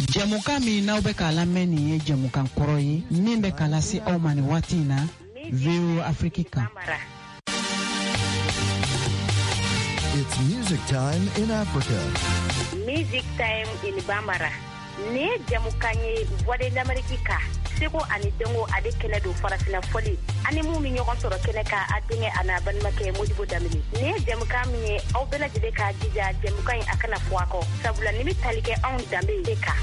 Jamuka mi n'aw bɛ k'a lamɛn nin ye jamukan kɔrɔ ye min bɛ k'a lase aw ma nin waati in na VOA Afrique kan. It's music time in Africa. Music time in Bambara. Ne jamukan ye Voix de l'Amérique ka. Seko ani Dongo ale kɛnɛ do farafina fɔli. Ani mu mi ɲɔgɔn sɔrɔ kɛnɛ ka a denkɛ a n'a balimakɛ Modibo Damini. Ne jamukan min ye aw bɛɛ lajɛlen k'a jija jamukan in a kana fɔ a kɔ. Sabula ni bɛ tali kɛ anw danbe de kan.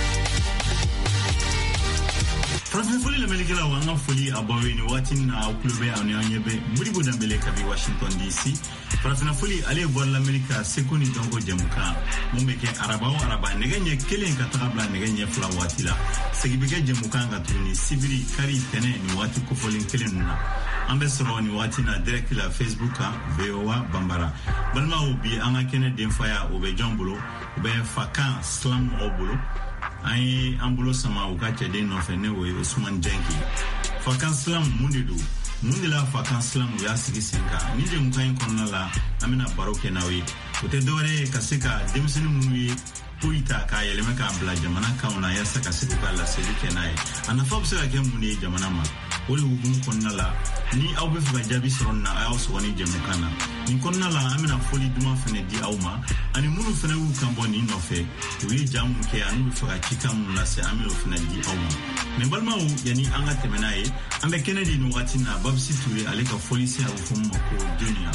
Farafin foli lamɛnnikɛlaw an ka foli a baw ye ni waati na aw tulo bɛ aw ni an ɲɛ bɛ Modibo Dambele kabi Washington DC. Farafina foli ale ye Voix de l'Amérique Seko ni Dongo jamukan mun bɛ kɛ araba o araba nɛgɛ ɲɛ kelen ka taga bila nɛgɛ ɲɛ fila waati la. Segi bɛ kɛ jamukan ka tuguni sibiri kari tɛnɛ ni waati kofɔlen kelen ninnu na. An bɛ sɔrɔ ni waati na direct la Facebook kan VOA Bambara. Balimaw bi an ka kɛnɛ denfaya o bɛ jɔn bolo o bɛ Fakan Slam mɔgɔw bolo. An ye an bolo sama u ka cɛden nɔfɛ ne o ye Usman Jenki. Fakan Slam mun de do? Mun de la Fakan Slam u y'a sigi sen kan? Ni jamukan in kɔnɔna la an bɛna baro kɛ n'aw ye. O tɛ dɔwɛrɛ ye ka se ka denmisɛnnin minnu ye foyi ta k'a yɛlɛmɛ k'a bila jamana kanw na yaasa ka se k'u ka laseli kɛ n'a ye. A nafa bɛ se ka kɛ mun de ye jamana ma? O de hukumu kɔnɔna la ni aw bɛ fɛ ka jaabi sɔrɔ nin na a y'aw sɔgɔ ni jamukan na. Nin kɔnɔna la an bɛna foli duman fɛnɛ di aw ma ani minnu fɛnɛ y'u kan bɔ nin nɔfɛ u ye jaa mun kɛ ani bɛ fɛ ka cikan minnu lase an bɛna o fɛnɛ di aw ma. Mais balimaw yanni an ka tɛmɛ n'a ye an bɛ kɛnɛ di nin wagati na Babsi Ture ale ka foli se a bɛ fɔ min ma ko Dunia.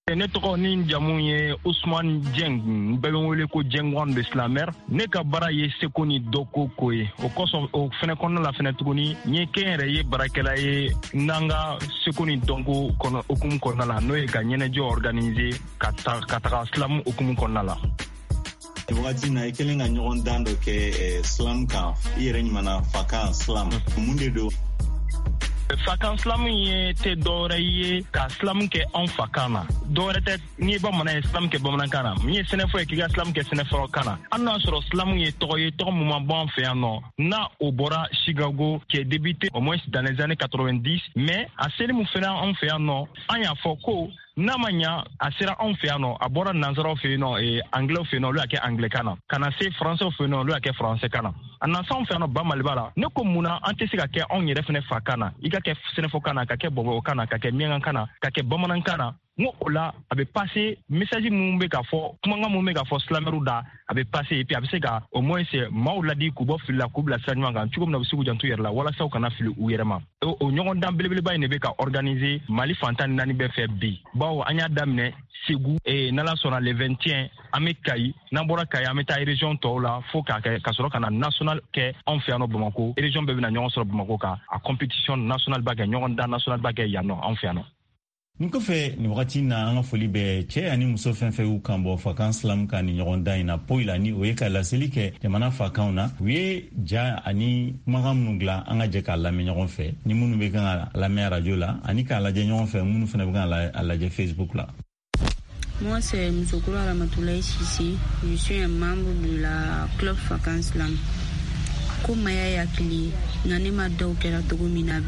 ne tɔgɔ ni jamu ye Ousmane Dieng bɛɛ bɛ wele ko Diengwan de Slamer ne ka baara ye seko ni dɔko ko ye o kɔsɔn o fɛnɛ kɔnɔna la fɛnɛ tuguni n ye kɛnyɛrɛ ye baarakɛla ye n'an ka seko ni dɔnko kɔnɔ okumu kɔnɔna la n'o ye ka ɲɛnajɛ organiser ka taga silamu okumu kɔnɔna la. Wagati na i kelen ka ɲɔgɔn dan dɔ kɛ slam kan i yɛrɛ ɲumana fakan slam mun de do? Fakan slam ye tɛ dɔwɛrɛ ye ka slam kɛ anw fakan na dɔwɛrɛ tɛ n'i ye bamanan ye slam kɛ bamanankan na min ye sɛnɛfɔ ye k'i ka slam kɛ sɛnɛfɔkan na hali n'a sɔrɔ slam ye tɔgɔ ye tɔgɔ min ma bɔ an fɛ yan nɔ n'a o bɔra Chicago qui est débuté au moins dans les années 90 mais a seli mun fɛnɛ an fɛ yan nɔ an y'a fɔ ko n'a ma ɲa a sera anw fɛ yan nɔ a bɔra nansaraw fɛ yen nɔ anglais fɛ yen nɔ olu y'a kɛ anglais na ka na se français fɛ yen nɔ olu y'a kɛ français na a nasanw fɛ yan nɔ ba maliba la ne ko mun na an tɛ se ka kɛ anw yɛrɛ fɛnɛ fa kan na i ka kɛ sɛnɛfɔkan na ka kɛ bɔbɔkan na ka kɛ miɲankan na ka kɛ bamanankan na ngo o la a bɛ passer message mun bɛ ka fɔ kumakan mun bɛ ka fɔ silamɛru da a bɛ passer et puis a bɛ se ka au moins maaw ladi k'u bɔ fili la k'u bila sira ɲuman kan cogo min na u bɛ se k'u janto u yɛrɛ la walasa u kana fili u yɛrɛ ma o ɲɔgɔndan belebeleba in de bɛ ka organiser Mali fantan naani bɛɛ fɛ bi bawo an y'a daminɛ Segu n'ala sɔnna le 21 an bɛ Kayi n'an bɔra Kayi an bɛ taa région tɔw la fo ka sɔrɔ ka na national kɛ anw fɛ yan nɔ Bamako région bɛɛ bɛna ɲɔgɔn sɔrɔ Bamako kan a competition national ba kɛ ɲɔgɔndan national ba kɛ yan nɔ anw fɛ yan nɔ. Nin kɔfɛ nin wagati na an ka foli bɛ cɛ ani muso fɛn fɛn y'u kan bɔ fakan slam kan ni ɲɔgɔn dan in na poyi la ni o ye ka laseli kɛ jamana fakanw na u ye ja ani kumakan minnu dilan an ka jɛ k'a lamɛn ɲɔgɔn fɛ ni minnu bɛ kan ka lamɛn radio la ani k'a lajɛ ɲɔgɔn fɛ minnu fana bɛ kan ka lajɛ Facebook la. Moi, c'est Msokolo Ramatoulaye Sissi. Je suis un membre de la Club Fakan Slam. Comme Maya Yakili, Nanima Daukera Togomina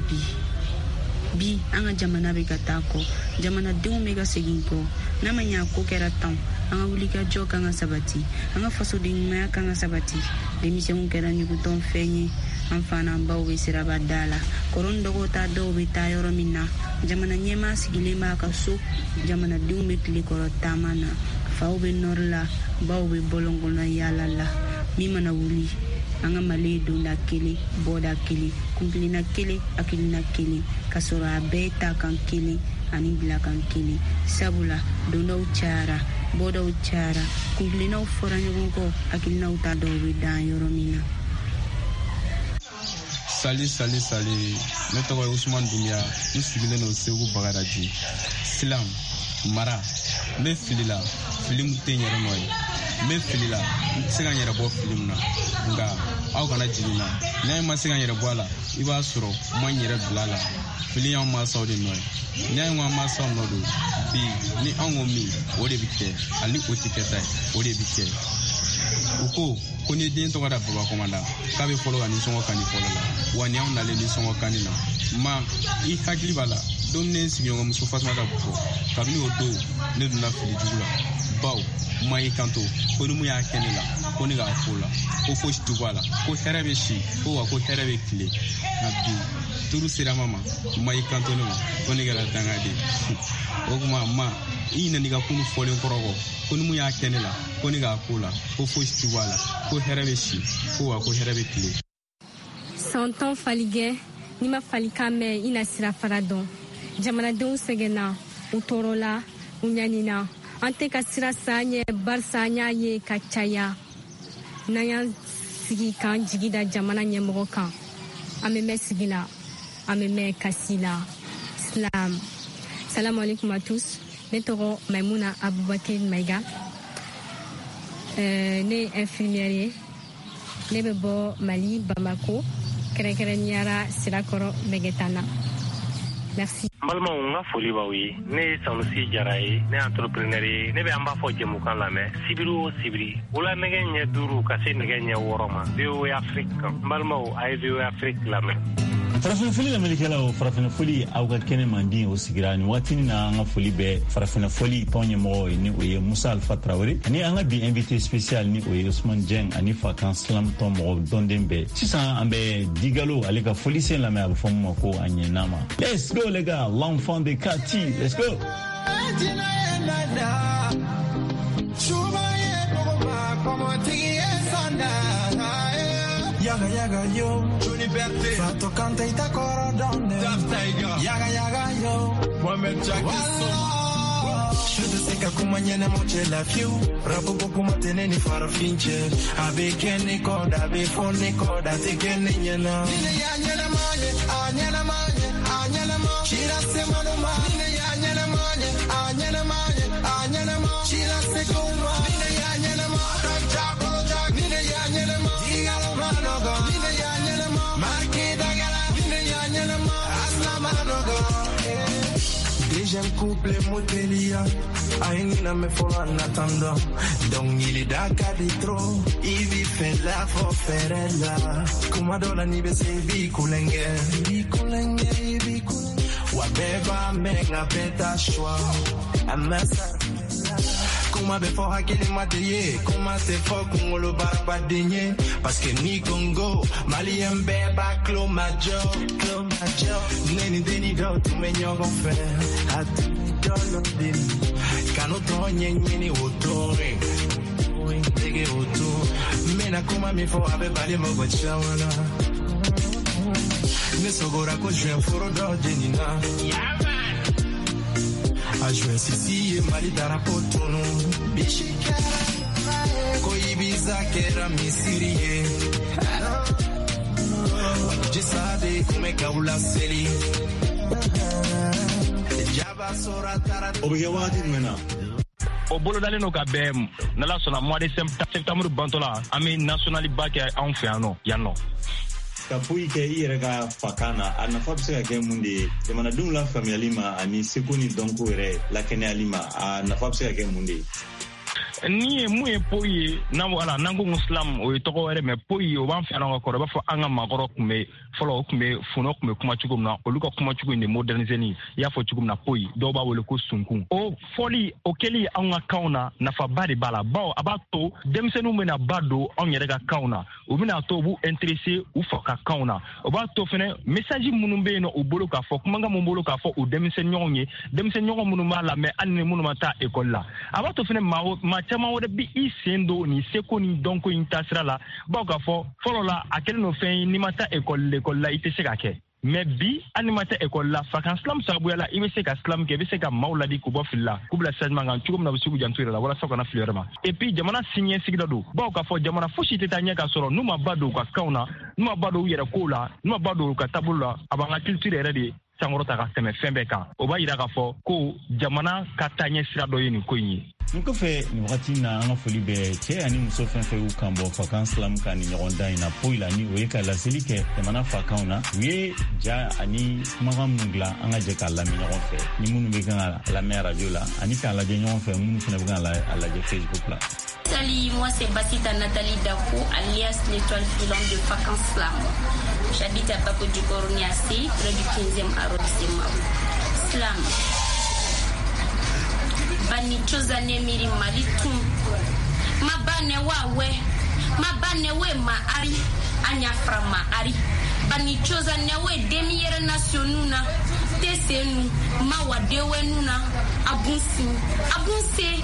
bi an ka jamana bɛ ka taa kɔ jamanadenw bɛ ka segin kɔ n'a ma ɲɛ ko kɛra tan an ka wuli ka jɔ kan ka sabati an ka fasoden ɲumanya kan ka sabati denmisɛnw kɛra ɲugutɔn fɛn ye an fa n'an baw bɛ siraba da la kɔrɔ ni dɔgɔ ta dɔw bɛ taa yɔrɔ min na jamana ɲɛmaa sigilen b'a ka so jamanadenw bɛ tile kɔrɔ taama na faw bɛ nɔri la baw bɛ bɔlɔn kɔnɔ yaala la min mana wuli an ka Mali donda kelen bɔda kelen kuntilena kelen hakilina kelen ka sɔrɔ a bɛɛ ta kan kelen ani bila kan kelen sabula dondaw cayara bɔdaw cayara kuntilenaw fɔra ɲɔgɔn kɔ hakilinaw ta dɔw bɛ dan yɔrɔ min na. Sali ne tɔgɔ ye Usman Dumiya n sigilen don Segu Bagadaji Silam mara n bɛ fili la fili mun tɛ n yɛrɛ nɔ ye n bɛ fili la n tɛ se ka n yɛrɛ bɔ fili mun na nka aw kana jigin na n'a ma se ka n yɛrɛ bɔ a la i b'a sɔrɔ n ma n yɛrɛ bila a la fili y'anw mansaw de nɔ ye n'a ye n ka mansaw nɔ don bi ni anw ko min o de bɛ kɛ hali o tɛ kɛta ye o de bɛ kɛ u ko ni den tɔgɔ da Baba Komanda k'a bɛ fɔlɔ ka nisɔngɔ kani fɔlɔ la wa ni anw nalen nisɔngɔ kani na ma i hakili b'a la don ne sigiɲɔgɔn muso Fatumata Bufɔ kabini o don ne donna fili jugu la baw ma i kanto ko ni mun y'a kɛ ne la ko ne k'a fɔ la ko fosi tɛ bɔ a la ko hɛrɛ bɛ si ko wa ko hɛrɛ bɛ tile nka bi turu sera ma ma i kanto ne ma ko ne kɛra dangaden o tuma ma i ɲinɛ n'i ka kunu fɔlen kɔrɔ kɔ ko ni mun y'a kɛ ne la ko ne k'a ko la ko fosi tɛ bɔ a la ko hɛrɛ bɛ si ko wa ko hɛrɛ bɛ tile. Santon faligɛ n'i ma falikan mɛn i na sira fara dɔn jamanadenw sɛgɛnna u tɔɔrɔla u ɲanina an tɛ ka sira san ɲɛ barisa an y'a ye ka caya n'an y'an sigi k'an jigi da jamana ɲɛmɔgɔ kan an bɛ mɛn sigi la an bɛ mɛn kasi la Islam. Salam alaikum à tous. Ne tɔgɔ Maimouna Aboubakar Maïga ne ye infirmière ye ne bɛ bɔ Mali Bamako kɛrɛnkɛrɛnniyara Sirakɔrɔ Bɛgɛtana. Merci. N balimaw n ka foli b'aw ye ne ye Sanusi Jara ye ne ye entrepreneur ye ne bɛ an b'a fɔ jɛmukan lamɛn sibiri o sibiri wula nɛgɛ ɲɛ 5 ka se nɛgɛ ɲɛ 6 ma VOA Afrique kan n balimaw a ye VOA Afrique lamɛn. Farafina foli lamɛnnikɛlaw farafina foli aw ka kɛnɛ mandi o sigira ni waati na an ka foli bɛ farafina foli tɔn ɲɛmɔgɔ ye ni o ye Musa Alfa Traoré ani an ka bi invité spécial ni o ye Ousmane Dieng ani Fakan Slam tɔn mɔgɔ dɔnden bɛɛ sisan an bɛ Digalo ale ka foli sen lamɛn a bɛ fɔ min ma ko a ɲɛna ma. Let's go les gars, l'enfant de Kati, let's go. Yaga yaga yo, liberté. Fato canta y ta coro donde. Yaga yaga yo, Mohamed Jackson. Je te nyene moche la fiu rapo poco matene ni farfinche abe kene koda abe fone koda te kene nyena nine ya nyena manye anyena manye anyena ma chira se mano ma nine ya nyena manye anyena manye anyena ma chira se kuma nine ya nyena ma raja boloja nine ya nyena ma digalo manogo nine ya nyena ma marke dagala nine ya nyena ma asla manogo deuxième couple motelia aïna me fola en attendant donc il est d'accord de trop il vit fait la foferella comme dola ni be se vi kulenge wa beba menga beta choix amasa kuma be fo hakili mateye kuma se fo kungolo barba denye parce que ni Congo Malien beba clo major neni deni do tu menyo gonfe atu dolo dim kanu to nyenye otore tege oto mena kuma mi fo abe bale mo go chawana ne sogora ko je foro do denina a joué Sissi et Mali Darapotono Bishikara Koibiza Kera Misirie Jisade Kumekaula Seli Jaba Sora Tara Obigawadi Mena o bolo dalen no ka bɛɛ n'ala sɔnna mois de septembre bantɔla an bɛ national ba kɛ anw fɛ yan nɔ ka foyi kɛ i yɛrɛ ka fakan na a nafa bɛ se ka kɛ mun de ye jamanadenw la faamuyali ma ani seko ni dɔnko yɛrɛ lakɛnɛyali ma a nafa bɛ se ka kɛ mun de ye ni ye mun ye poyi ye n'an ko Islam o ye tɔgɔ wɛrɛ mais poyi o b'an fɛ yan ka kɔrɔ i b'a fɔ an ka maakɔrɔ tun bɛ fɔlɔ o tun bɛ funɔ tun bɛ kuma cogo min na olu ka kuma cogo in de moderniser i y'a fɔ cogo min na poyi dɔw b'a wele ko sunkun o fɔli o kɛli anw ka kanw na nafaba de b'a la bawo a b'a to denmisɛnninw bɛna ba don anw yɛrɛ ka kanw na u bɛna to u b'u intéresser u fa ka kanw na o b'a to fɛnɛ message minnu bɛ yen nɔ u bolo k'a fɔ kumakan mun bolo k'a fɔ u denmisɛnninɲɔgɔnw ye denmisɛnninɲɔgɔn minnu b'a lamɛn hali ni minnu ma taa école la a b'a to fɛnɛ maa caman wɛrɛ bi i sen don ni seko ni dɔnko in taasira la bawo k'a fɔ fɔlɔ la a kɛlen no fɛn ye n'i ma taa l'école la i tɛ se ka kɛ mais bi hali n'i ma taa école la fakan silam sababuya la i bɛ se ka silam kɛ i bɛ se ka maaw ladi k'u bɔ fili la k'u bila changement kan cogo min na u bɛ se k'u janto yɛrɛ la walasa u kana fili wɛrɛ ma et puis jamana siniɲɛsigida don bawo k'a fɔ jamana fosi tɛ taa ɲɛ ka sɔrɔ n'u ma ba don u ka kanw na n'u ma ba don u yɛrɛ kow la n'u ma ba don u ka taabolo la a b'an ka culture yɛrɛ de sankɔrɔta ka tɛmɛ fɛn bɛɛ kan o b'a yira k'a fɔ ko jamana ka taa ɲɛ sira dɔ ye nin ko in ye nin kɔfɛ nin wagati na an ka foli bɛ cɛ ani muso fɛn fɛn y'u kan bɔ fakan silamu kan ni ɲɔgɔn dan in na poyi la ni o ye ka laseli kɛ jamana fakanw na u ye ja ani kumakan minnu dilan an ka jɛ k'a lamɛn ɲɔgɔn fɛ ni minnu bɛ kan ka lamɛn radio la ani k'a lajɛ ɲɔgɔn fɛ minnu fana bɛ kan ka lajɛ Facebook la. Salut, moi c'est Basita Nathalie Dako, alias l'étoile filante de Fakan Slam. J'habite à Bako du Korniassi, près du 15e arrondissement. Slam. Bani chozane miri malitum. Mabane we ma ari. Anya frama ari. Bani chozane we demiere nationuna. Tesenu, mawadewe nuna. Abunse.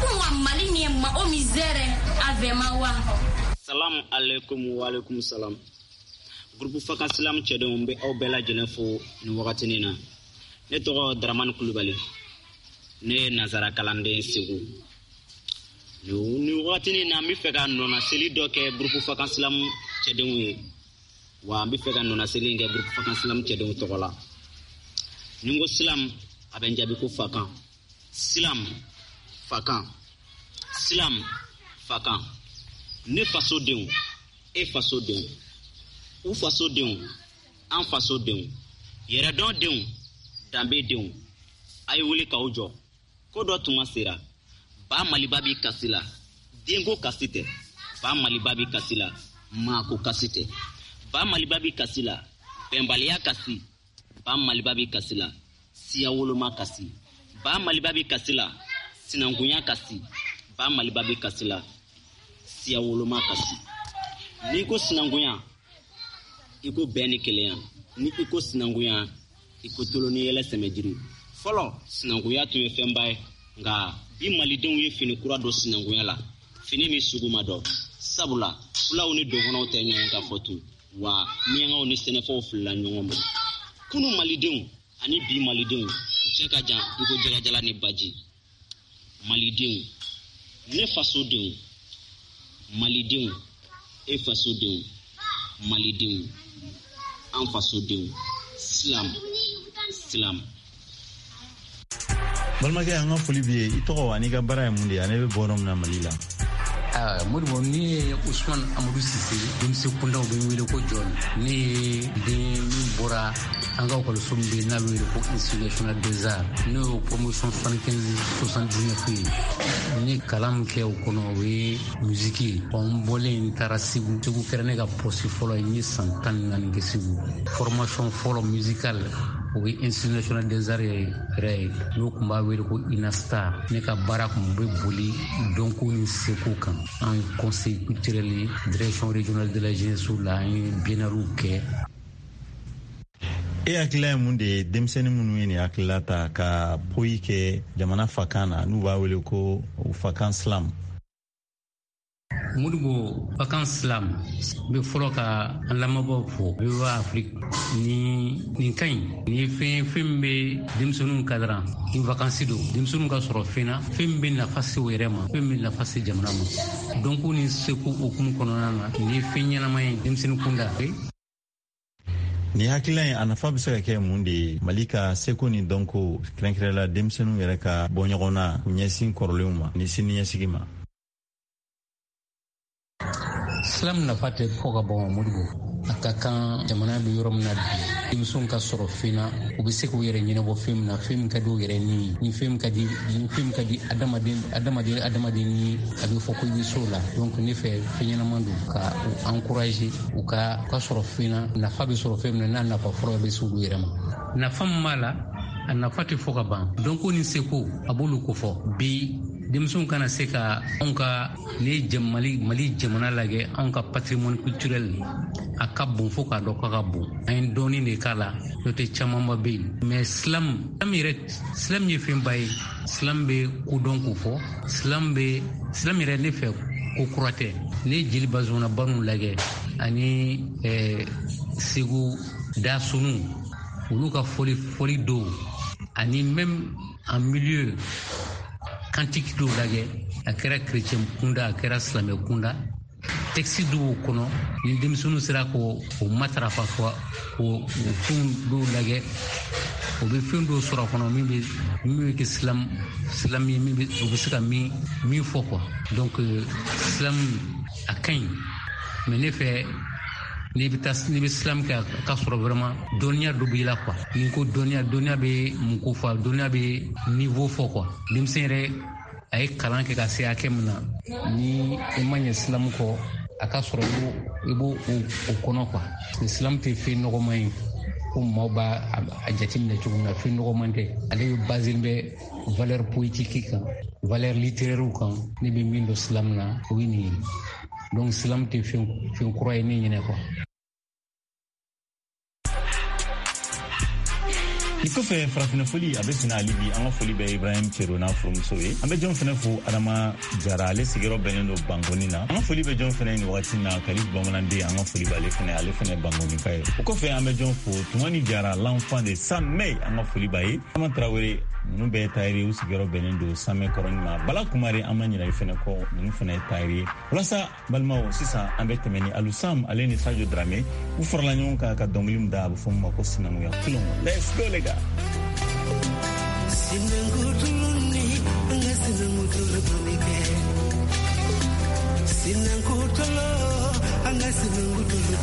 Salam alaikum wa alaikum salam. Groupe Fakan Slam cɛdenw bɛ aw bɛɛ lajɛlen fo nin wagatinin na. Ne tɔgɔ Dramane Kulubali. Ne ye nazara kalanden Segu. Nin wagatinin na n bɛ fɛ ka nɔnaseli dɔ kɛ groupe Fakan Slam cɛdenw ye. Wa n bɛ fɛ ka nɔnaseli kɛ groupe Fakan Slam cɛdenw tɔgɔ la. Ni n ko Silam a bɛ n jaabi ko Fakan. Silam Fakan. Silam Fakan. Ne fasodenw, e fasodenw, u fasodenw, an fasodenw, yɛrɛdɔndenw, danbedenw, a ye wuli k'aw jɔ. Ko dɔ tuma sera, ba Maliba b'i kasi la, denko kasi tɛ. Ba Maliba b'i kasi la, maako kasi tɛ. Ba Maliba b'i kasi la, bɛnbaliya kasi. Ba Maliba b'i kasi la, siya woloma kasi. Ba Maliba b'i kasi la, sinankunya kasi. Ba Maliba b'i kasi la, siya woloma kasi. Ni ko sinankunya, i ko bɛn ni kelenya. Ni i ko sinankunya, i ko tolo ni yɛlɛ sɛmɛjiri. Fɔlɔ sinankunya tun ye fɛnba ye, nka bi malidenw ye fini kura don sinankunya la. Fini min sugu ma dɔn. Sabula fulaw ni dɔgɔnɔw tɛ ɲɔgɔn ka fɔ tun, wa miyankaw ni sɛnɛfɔw filila ɲɔgɔn bolo. Kunu malidenw ani bi malidenw u cɛ ka jan i ko jɛgɛjala ni baji. malidenw ne fasodenw malidenw e fasodenw malidenw an fasodenw Islam balmake an ka foli bi ye i tɔgɔ ani ka baara ye mun de ye ne bɛ bɔ yɔrɔ min na Mali la Modibo ni ye Ousmane Amadou Cissé denmisɛn kundaw bɛ wele ko John ne ye den min bɔra an ka ekɔliso min bɛ yen n'a bɛ wele ko Institut national des arts ne y'o promotion 75-79 ye n ye kalan min kɛ o kɔnɔ o ye musiki ye n bɔlen n taara Segu kɛra ne ka poste fɔlɔ ye n ye san 14 kɛ Segu formation fɔlɔ musicale o ye Institut national des arts yɛrɛ ye n'o tun b'a wele ko INASTAR ne ka baara tun bɛ boli dɔnko ni seko kan an ye conseil culturel ye direction régionale de la jeunesse la an ye biennalew kɛ. E hakilila ye mun de ye denmisɛnnin minnu ye nin hakilila ta ka poyi kɛ jamana fakan na n'u b'a wele ko fakan slam? Modibo fakan slam bɛ fɔlɔ ka an lamɛnbaaw fo bɛ wa Afrique nin ka ɲi ni fɛn bɛ denmisɛnninw kadran ni vacances don denmisɛnninw ka sɔrɔ fɛn na fɛn bɛ nafa se o yɛrɛ ma fɛn bɛ nafa se jamana ma donc ni seko okumu kɔnɔna na ni fɛn ɲɛnama ye denmisɛnnin kunda ni hakilila ye a nafa bɛ se ka kɛ mun de ye Mali ka seko ni dɔnko kɛrɛnkɛrɛnla denmisɛnninw yɛrɛ ka bɔ ɲɔgɔn na u ɲɛsin kɔrɔlenw ma ni sini ɲɛsigi ma. Islam nafa tɛ fɔ ka bɔ Modibo a ka kan jamana bɛ yɔrɔ min na bi denmisɛnw ka sɔrɔ fɛn na u bɛ se k'u yɛrɛ ɲɛnabɔ fɛn min na fɛn min ka di u yɛrɛ ni fɛn min ka di adamaden ni a bɛ fɔ ko i bɛ so la donc ne fɛ fɛn ɲɛnama don ka u encourager u ka sɔrɔ fɛn na nafa bɛ sɔrɔ fɛn min na n'a nafa fɔlɔ bɛ se olu yɛrɛ ma nafa min b'a la a nafa tɛ fɔ ka ban donc ni seko a b'olu ko fɔ bi denmisɛnw kana se ka anw ka ne Mali jamana lajɛ anw ka patrimoine culturel a ka bon fo k'a dɔn k'a ka bon an ye dɔɔnin de k'a la n'o tɛ camanba bɛ yen mais Islam ye fɛnba ye Islam bɛ kodɔn ko fɔ Islam yɛrɛ ne fɛ ko kura tɛ ne jeli bazɔnna banu lajɛ ani Segu da sunu olu ka foli do ani même en milieu kantique dɔw lajɛ a kɛra chrétien kunda a kɛra silamɛ kunda texte dɔw kɔnɔ ni denmisɛnninw sera ko matarafa fɔ o fɛn dɔw lajɛ o bɛ fɛn dɔw sɔrɔ a kɔnɔ min bɛ kɛ silam ye o bɛ se ka min fɔ quoi donc silam a ka ɲi mais ne fɛ n'i bɛ silam kɛ a ka sɔrɔ vraiment dɔnniya dɔ b'i la quoi ni ko dɔnniya bɛ mun ko fɔ dɔnniya bɛ niveau fɔ quoi denmisɛn yɛrɛ a ye kalan kɛ ka se hakɛ min na ni i ma ɲɛ silamu kɔ a ka sɔrɔ i b'o o kɔnɔ quoi silamu tɛ fɛn nɔgɔman ye ko maaw b'a a jateminɛ cogo min na fɛn nɔgɔman tɛ ale bɛ basé bɛ valeur politique kan valeur littéraire kan ne bɛ min dɔn silamu na o ye nin ye donc silamu tɛ fɛn kura ye ne ɲinɛ quoi. I kɔfɛ farafina foli a bɛ sina ali bi an ka foli bɛ Ibrahim Cero n'a furumuso ye an bɛ jɔn fana fo Adama Jara ale sigiyɔrɔ bɛnnen don Bangoni na an ka foli bɛ jɔn fana ni wagati na Kalif Bamananden an ka foli b'ale fana ale fana Bangoni ka ye o kɔfɛ an bɛ jɔn fo Tumani Jara l'enfant de Samɛ an ka foli b'a ye Ama Tarawele ninnu bɛɛ ye tailleur u sigiyɔrɔ bɛnnen don Samɛ kɔrɔnin ma Bala Kumare an ma ɲinɛ fana kɔ ninnu fana ye tailleur ye walasa balimaw sisan an bɛ tɛmɛ ni Alusam ale ni Sadio Dramé u farala ɲɔgɔn kan ka dɔnkili min da a bɛ fɔ min ma ko sinankunya kulon let's go les gars. Sinangutuluni anga sinangutulu donike Sinangutulu anga sinangutulu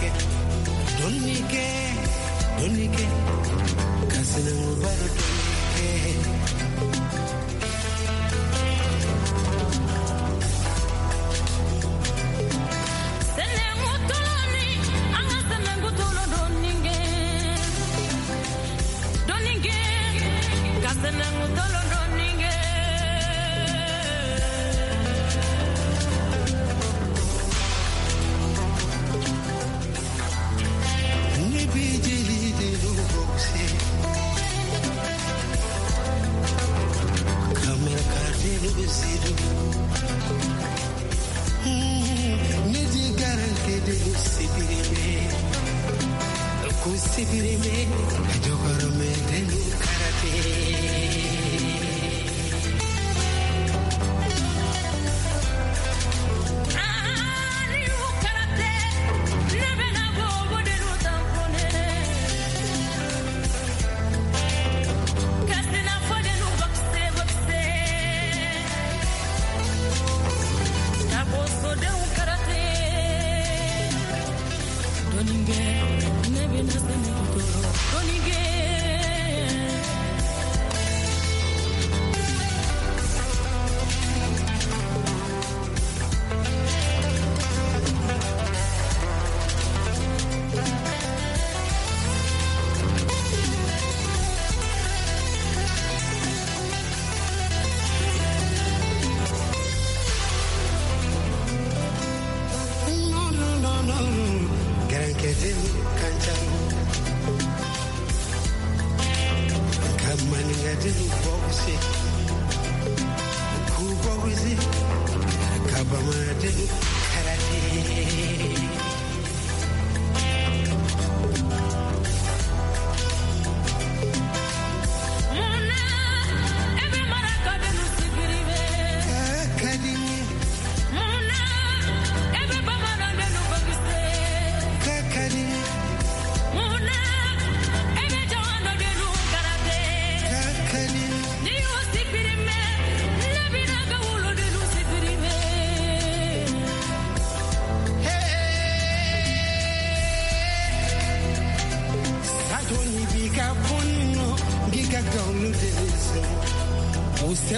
donike kasinangubaro donike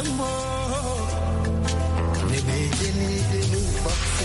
Tembo, ne begini de boxe.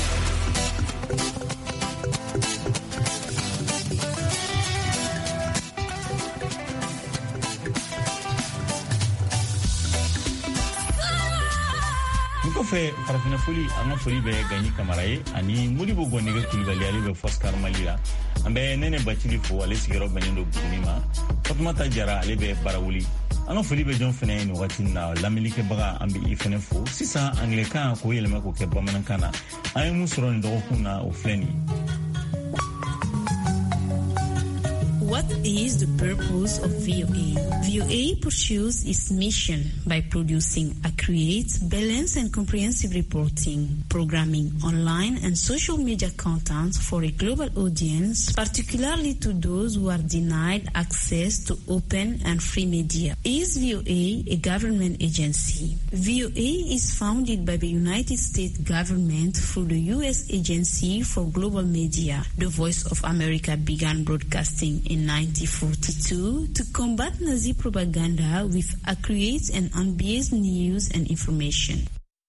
Kɔfɛ farafina foli an ka foli bɛ Gagny Camara ye ani Modibo Gɔnɛgɛ Kulibali ale bɛ Foscar Mali la. An bɛ Nɛnɛ Bacili fo ale sigiyɔrɔ bɛnnen don Buguni ma. Fatumata Jara ale bɛ Barawuli. An ka foli bɛ jɔn fɛnɛ ye nin wagati na lamɛnnikɛbaga an bɛ i fɛnɛ fo. Sisan anglɛkan k'o yɛlɛma k'o kɛ bamanankan na. An ye mun sɔrɔ nin dɔgɔkun na o filɛ nin ye. What is the purpose of VOA? VOA pursues its mission by producing accurate, balanced and comprehensive reporting, programming, online and social media content for a global audience, particularly to those who are denied access to open and free media. Is VOA a government agency? VOA is founded by the United States government through the U.S. Agency for Global Media. The Voice of America began broadcasting in 1942 to combat Nazi propaganda with accurate and unbiased news and information.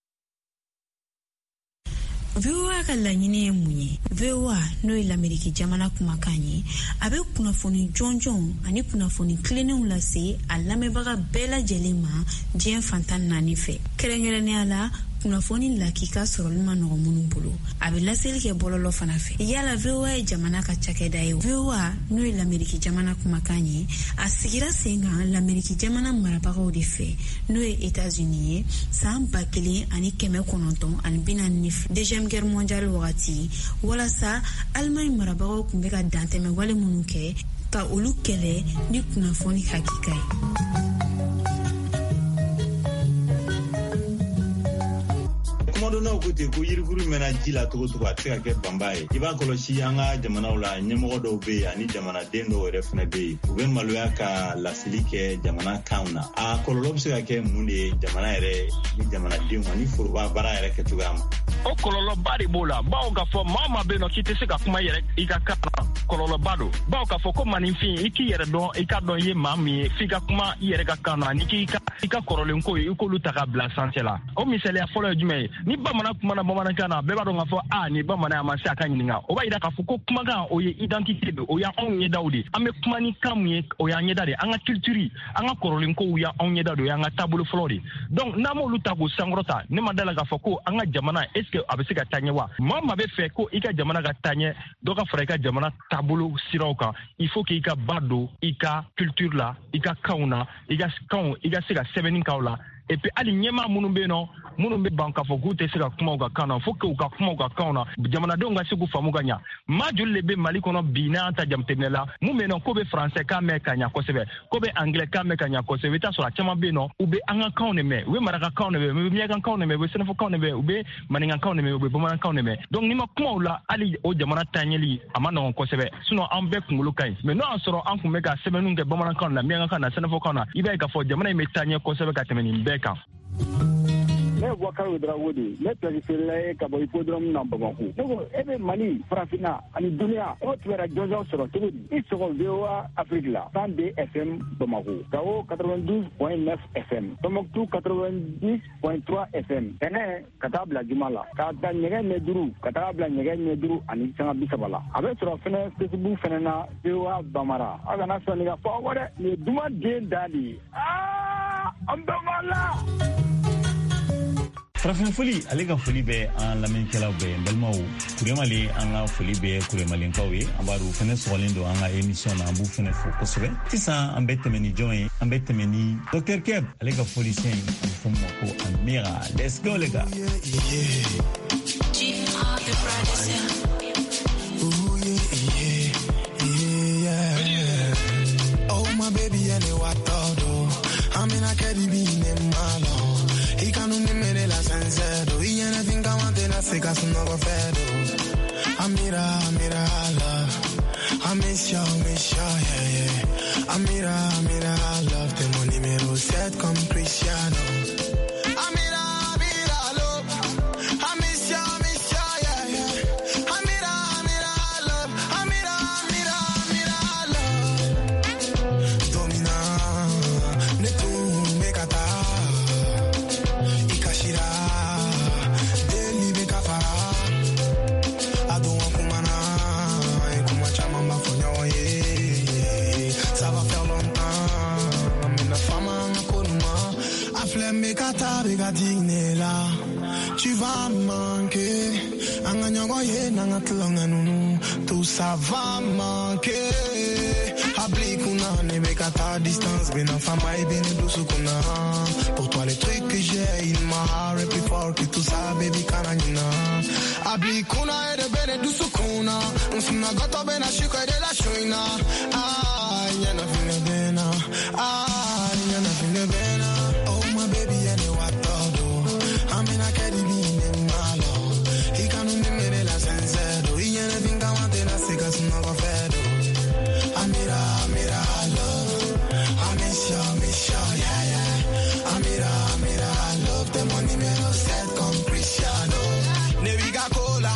VOA ka laɲini ye mun ye? VOA n'o ye l'Amérique jamana kumakan ye, a bɛ kunnafoni jɔnjɔnw ani kunnafoni tilennenw lase a lamɛnbaga bɛɛ lajɛlen ma diɲɛ fantan naani fɛ. Kɛrɛnkɛrɛnnenya la, kunnafoni lakika sɔrɔli ma nɔgɔ minnu bolo. A bɛ laseli kɛ bɔlɔlɔ fana fɛ. Yala VOA ye jamana ka cakɛda ye. VOA n'o ye l'Amérique jamana kumakan ye, a sigira sen kan l'Amérique jamana marabagaw de fɛ, n'o ye États-Unis ye, san 1940 Deuxième Guerre mondiale wagati, walasa Allemagne marabagaw kun bɛ ka dantɛmɛ wale minnu kɛ ka olu kɛlɛ ni kunnafoni hakika ye. Kumadɔnnaw ko ten ko yirifuru mɛna ji la togo togo a tɛ se ka kɛ banba ye. I b'a kɔlɔsi an ka jamanaw la ɲɛmɔgɔ dɔw bɛ yen ani jamanaden dɔw yɛrɛ fɛnɛ bɛ yen. U bɛ maloya ka laseli kɛ jamana kanw na. A kɔlɔlɔ bɛ se ka kɛ mun de ye jamana yɛrɛ ni jamanadenw ani foroba baara yɛrɛ kɛcogoya ma. O kɔlɔlɔba de b'o la. Bawo k'a fɔ maa ma bɛ yen nɔ k'i tɛ se ka kuma yɛrɛ i ka kan na, kɔlɔlɔba don. Bawo k'a fɔ ko maninfin i k'i yɛrɛ dɔn i ka dɔn i ye maa min ye f'i ka kuma i yɛrɛ ka kan na, ni k'i ka kɔrɔlen ko ye i k'olu ta ka bila sanfɛ la. O misaliya fɔlɔ ye jumɛn ye? Ni bamanan kumana bamanankan na bɛɛ b'a dɔn k'a fɔ ni bamanan a ma se a ka ɲininka. O b'a yira k'a fɔ ko kumakan o ye identité de, o y'anw ɲɛdaw de. An bɛ kuma ni kan mun ye o y'an ɲɛda de. An ka culture, an ka kɔrɔlen kow y'anw ɲɛda de, o y'an ka taabolo fɔlɔ de. Donc n'an m'olu ta k'o sankɔrɔta, ne ma da la k'a fɔ ko an ka jamana est-ce que a bɛ se ka taa ɲɛ wa? Maa ma bɛ fɛ ko i ka jamana ka taa ɲɛ, dɔ ka fara i ka jamana taabolo siraw kan. Il faut k'i ka ba don i ka culture la, i ka kanw na, i ka se ka sɛbɛnni k'aw la. Et puis hali ɲɛmaa minnu bɛ yen nɔ minnu bɛ ban k'a fɔ k'u tɛ se ka kuma u ka kan na, fo k'u ka kuma u ka kan na, jamanadenw ka se k'u faamu ka ɲa. Maa joli de bɛ Mali kɔnɔ bi n'an ta jateminɛ la mun bɛ yen nɔ ko bɛ français kan mɛn ka ɲa kosɛbɛ, ko bɛ anglais kan mɛn ka ɲa kosɛbɛ. I bɛ taa sɔrɔ a caman bɛ yen nɔ u bɛ an ka kanw de mɛn, u bɛ marakakanw de mɛn, u bɛ miɲankakanw de mɛn, u bɛ sɛnɛfɔkanw de mɛn, u bɛ maninkakanw de mɛn, u bɛ bamanankanw de mɛn. Donc n'i ma kuma u la hali o jamana taaɲɛli a ma nɔgɔn kosɛbɛ. Sinon an bɛɛ kunkolo ka ɲi. Mais n'o y'a sɔrɔ an kun bɛ ka sɛbɛnninw kɛ bamanankan na, miɲankakan na, sɛnɛfɔkan na, i b'a ye k'a fɔ jamana in bɛ taa ɲɛ kosɛbɛ ka tɛmɛ nin bɛɛ kan. Ne bɔ Karo Drawodi, ne tɛgɛ ka bɔ hippodrome na Bamako. Ne ko e bɛ Mali, Farafina ani duniya o tun bɛ jɔnjɔn sɔrɔ cogo di? I sɔgɔ VOA Afrique la 102 FM Bamako, Gao 92.9 FM, Tombouctou 90.3 FM. Tɛnɛ ka taa bila Juma la, ka taa ɲɛgɛn ɲɛ duuru ka taa bila ɲɛgɛn ɲɛ duuru ani sanga 30 la. A bɛ sɔrɔ fɛnɛ Facebook fɛnɛ na VOA Bamara. A kana sɔn nin ka fɔ aw dɛ, nin ye duman den da de ye. An bɛ Mala. Farafin foli ale ka foli bɛ an lamɛnnikɛlaw bɛɛ n balimaw Kuremale an ka foli bɛ Kuremalenkaw ye an b'a dɔn u fɛnɛ sɔgɔlen don an ka émission na an b'u fɛnɛ fo kosɛbɛ. Sisan an bɛ tɛmɛ ni jɔn ye? An bɛ tɛmɛ ni Dr Keb ale ka folisiyɛn ye a bɛ fɔ min ma ko Amira. Let's go les gars. Oh my baby and what todo I'm in a Caribbean in malo. He can't me la sensedo. Y anything I want in a sick as no fedo. Amira, love. I miss you, yeah. Amira, love. The money me ro set come Cristiano. Amira, love. I miss you, yeah. Amira, love. Amira, love. Domina, ne tu me kata. dîner là, tu vas manquer. Anganyogoye nangatlonganunu, tout ça va manquer. Habli kuna nebeka ta distance, bena fama et bene douce kuna. Pour toi les trucs que j'ai, il m'a plus fort que tout ça, baby kananina. Habli kuna et de bene douce kuna, on s'na gata bena shuka de la shuina. Ah, yana fine bena, ah, yana fine bena. Oh my baby, yana watodo, amina kedi bine malo. He can't me la sensedo, y yana finga mate la sega suna gofedo. Amira, Amira, love, I miss you, yeah, yeah. Amira, Amira, love, the money me no set compreciado. Neviga cola,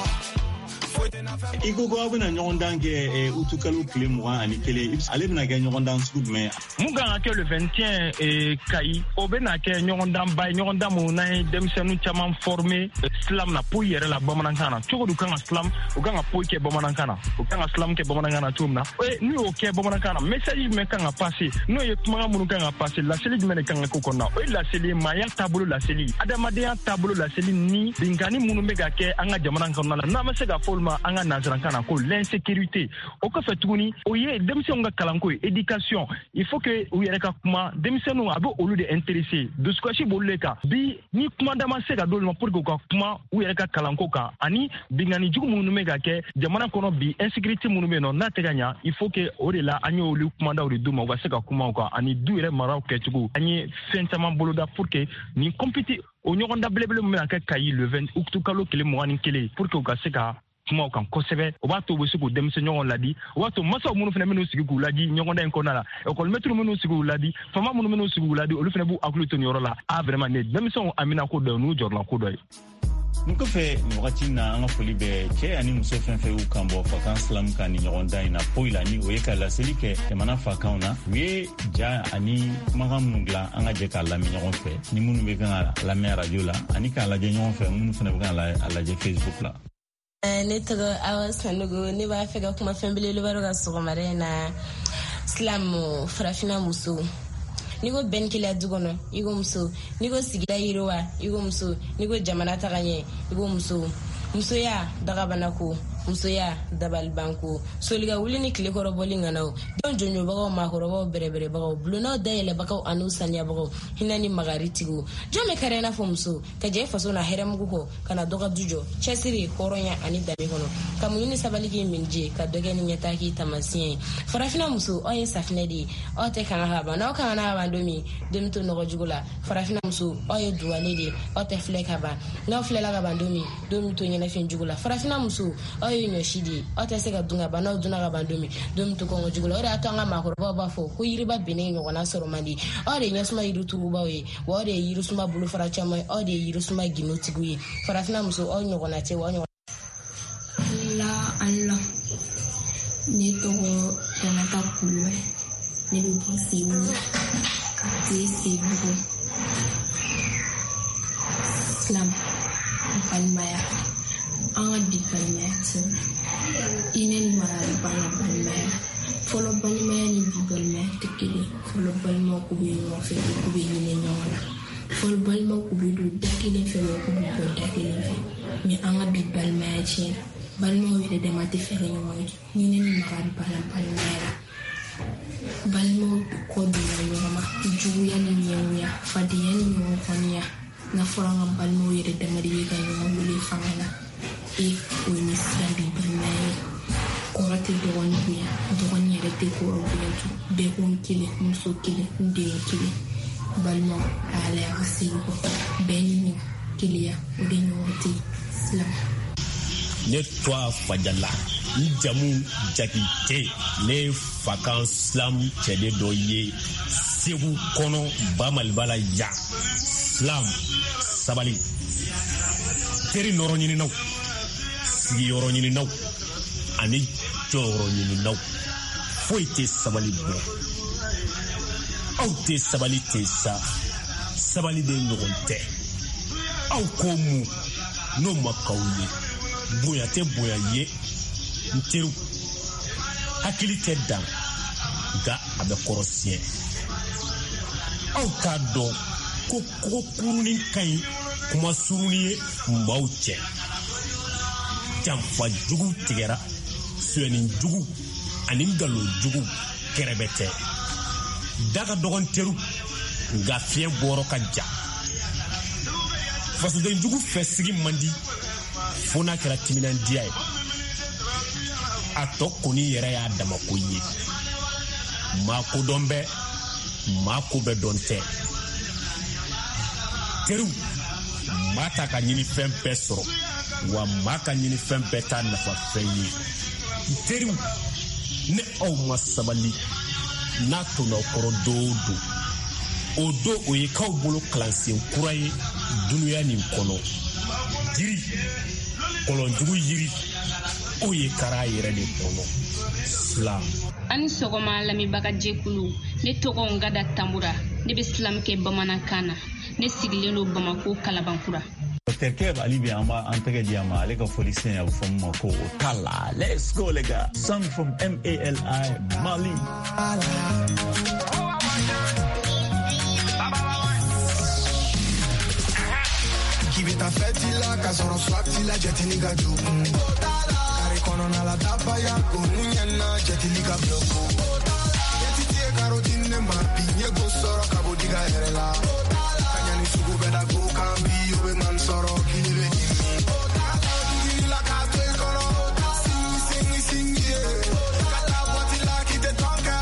Iko go abuna nyondange utukalu klemo ani kele ale bina ga nyondan scoop me muga ke le 21 kai obena ke nyondan bay nyondan mo na demsenu chaman formé islam na pour yere la bomanankana chogo du kan islam o kan po ke bomanankana o kan islam ke bomanankana tumna ni o ke bomanankana message me kan passer no ye tuma munu kan passer la seli me kan ko konna o la seli maya tabulu la seli adama de tabulu la seli ni bingani munu me ga ke anga jamanankana na ma se ga folma anga nazarankana ko l'insécurité o ka fatuni o ye demsen nga kalanko éducation il faut que o yere ka kuma demsenu abo olu de intéressé de ce que ci boleka bi ni kuma dama se ga dolma pour que ka kuma o yere ka kalanko ka ani bingani jugu munu me ga ke jamana kono bi insécurité munu me no na teganya il faut que o de la anyo olu kuma da o de duma wa se ka kuma ka ani du yere maraw ke tugu ani fentama boloda pour que ni compétit o nyogonda blebele mu na ka kayi le 20 octobre kalo kele mo ani kele pour que o ka se ka kuma kan kosebe o ba to bo suku demse nyon ladi o ba to masa munu fene menu sigi ku ladi nyon da en konala e ko metru menu sigi ku ladi fama munu menu sigi ku ladi o lu fene bu akulu to nyoro la a vraiment ne demse on amina ko do nu jorla ko do nko fe wakati na anga foli be ke ani muso fenfe u kambo vacances lam kan nyonda ina poila ni o yeka la selike e mana fakauna we ja ani magam nungla anga je kala mi nyon fe ni munu be kan la me radio la ani kan la je nyon fe munu fene be kan la je Facebook la ne tago awa sanugo ne ba fega kuma fembele lo baro ga sogomare na islam farafina muso nigo ben kila dugono igo muso nigo sigila yirowa igo muso nigo jamana tagaye igo muso ya daga banako muso ya dabal banko soliga wulini kile koro bolinga nawo don jonyo bago ma koro bo berebere bago bluno dayele bago anu sanya bago hinani magaritigo jome karena fo muso kaje faso na heremgu ko kana doga dujo chesiri horonya ani dami hono kamuni sabaligi minje ka dogeni nyataki tamasien farafina muso oye safnedi o te kana haba na kana na haba domi demto no jugula farafina muso oye dualedi o te flek haba na flela ga bandomi domi to nyana fin jugula farafina muso oye nyoshidi o te sega dunga bana duna ga bandomi domi to ko jugula ora atanga makoro baba fo ko yiriba bene no na soro mandi ore nyasuma yiru turuba we ore yiru suma bulu farachama ore yiru suma ginotigui farafina muso o nyo na te wo Allah ni to tanata kulwe ni du siwu kati siwu Islam palmaya anga di palmaya inen mara palmaya follow palmaya ni di palmaya tekele follow palmaya ko be no fe ko be ni nyona follow palmaya ko be do dakile fe ko be do dakile fe mi anga di palmaya chi balmo wile de mate fere nyoy ni ne mara palmaya balmo ko do nyoma juya ni nyoya fadiya ni nyoya na foranga balmo yere de mari ga wuli fangana e o ni sabi balmay ko rate do woni yere te ko obiyantu be on kile muso kile nde kile balmo ala asibo benni kilia o de nyoti islam ne toi fajala jamu jakite ne vacances islam chede doye sebu kono bamalbala ya islam sabali teri noro nyini naw sigi yoro nyini naw ani joro nyini naw foite sabali bo au te sabali te sa sabali de ngonte au komu no makawle boya te boya ye nteru hakili te dan ga abe korosien au kado ko kurunin kan kuma suruni ye maaw cɛ janfa jugu tigɛra suɲɛni jugu ani ngalon jugu kɛrɛbɛ tɛ daga dɔgɔn teru nka fiɲɛ bɔrɔ ka ja fasoden jugu fɛ sigi mandi fo n'a kɛra timinandiya ye a tɔ kɔni yɛrɛ y'a damako ye maa kodɔn bɛ maa ko bɛ dɔn tɛ teriw maa ta ka ɲini fɛn bɛɛ sɔrɔ wa maa ka ɲini fɛn bɛɛ t'a nafa fɛn ye teriw ne aw ma sabali n'a tonna aw kɔrɔ don o don o ye k'aw bolo kalansen kura ye dunuya nin kɔnɔ jiri kɔlɔnjugu yiri o ye kara yɛrɛ de kɔnɔ silam ani sɔgɔma lamɛnbaga jɛkulu ne tɔgɔ Ngada Tambura ne bɛ silam kɛ bamanankan na ne sigilen don Bamako Kalabankura. Dr. Kev Ali bi an tɛgɛ di a ma ale ka foli sen a bɛ fɔ min ma ko o t'a la. Let's go les gars. Song from MALI Mali. Kibita fetila kasoro swatila jetiliga juku. Kare kono na la tapaya kununyana jetiliga bloku. Yetitie karotine mapi nyego soro kabodiga herela. Kanyani sugu beda go kambi yobe man soro kilibe kimi. Kila kato ikono singi singi kala watila kite tonka.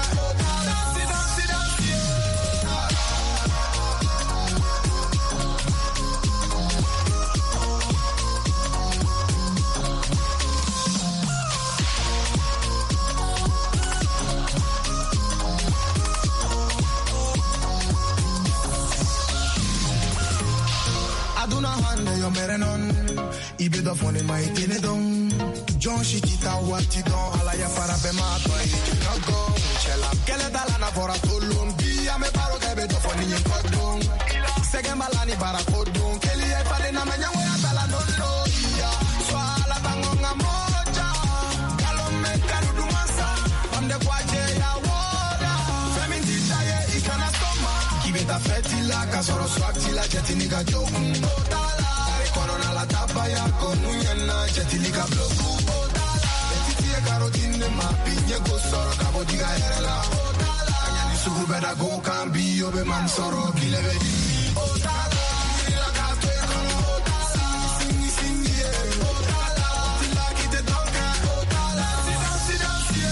Aduna hande yo merenon ibe do fone mai tene don John shitita wati don ala ya para be ma toy no go chela kele dala na fora tolon bi ame paro kebe do fone nyen kodon sege malani bara kodon keli e pale na manya wo ya dala no no ya swala bangonga moja kalome kanu dumasa bamde kwaje ya woda feminti taye ikana soma kibeta fetila kasoro swatila jetiniga joku Corona la tapa ya konunyana jetiliga bloku. Etitie karotine mapi nyego soro kabodiga herela. Anyani sugu beda go kambi yobe man soro kilebe di. Otala, ila kato ekono. Singi singi ye. Otala, tila kite tonka. Otala, sidan siye.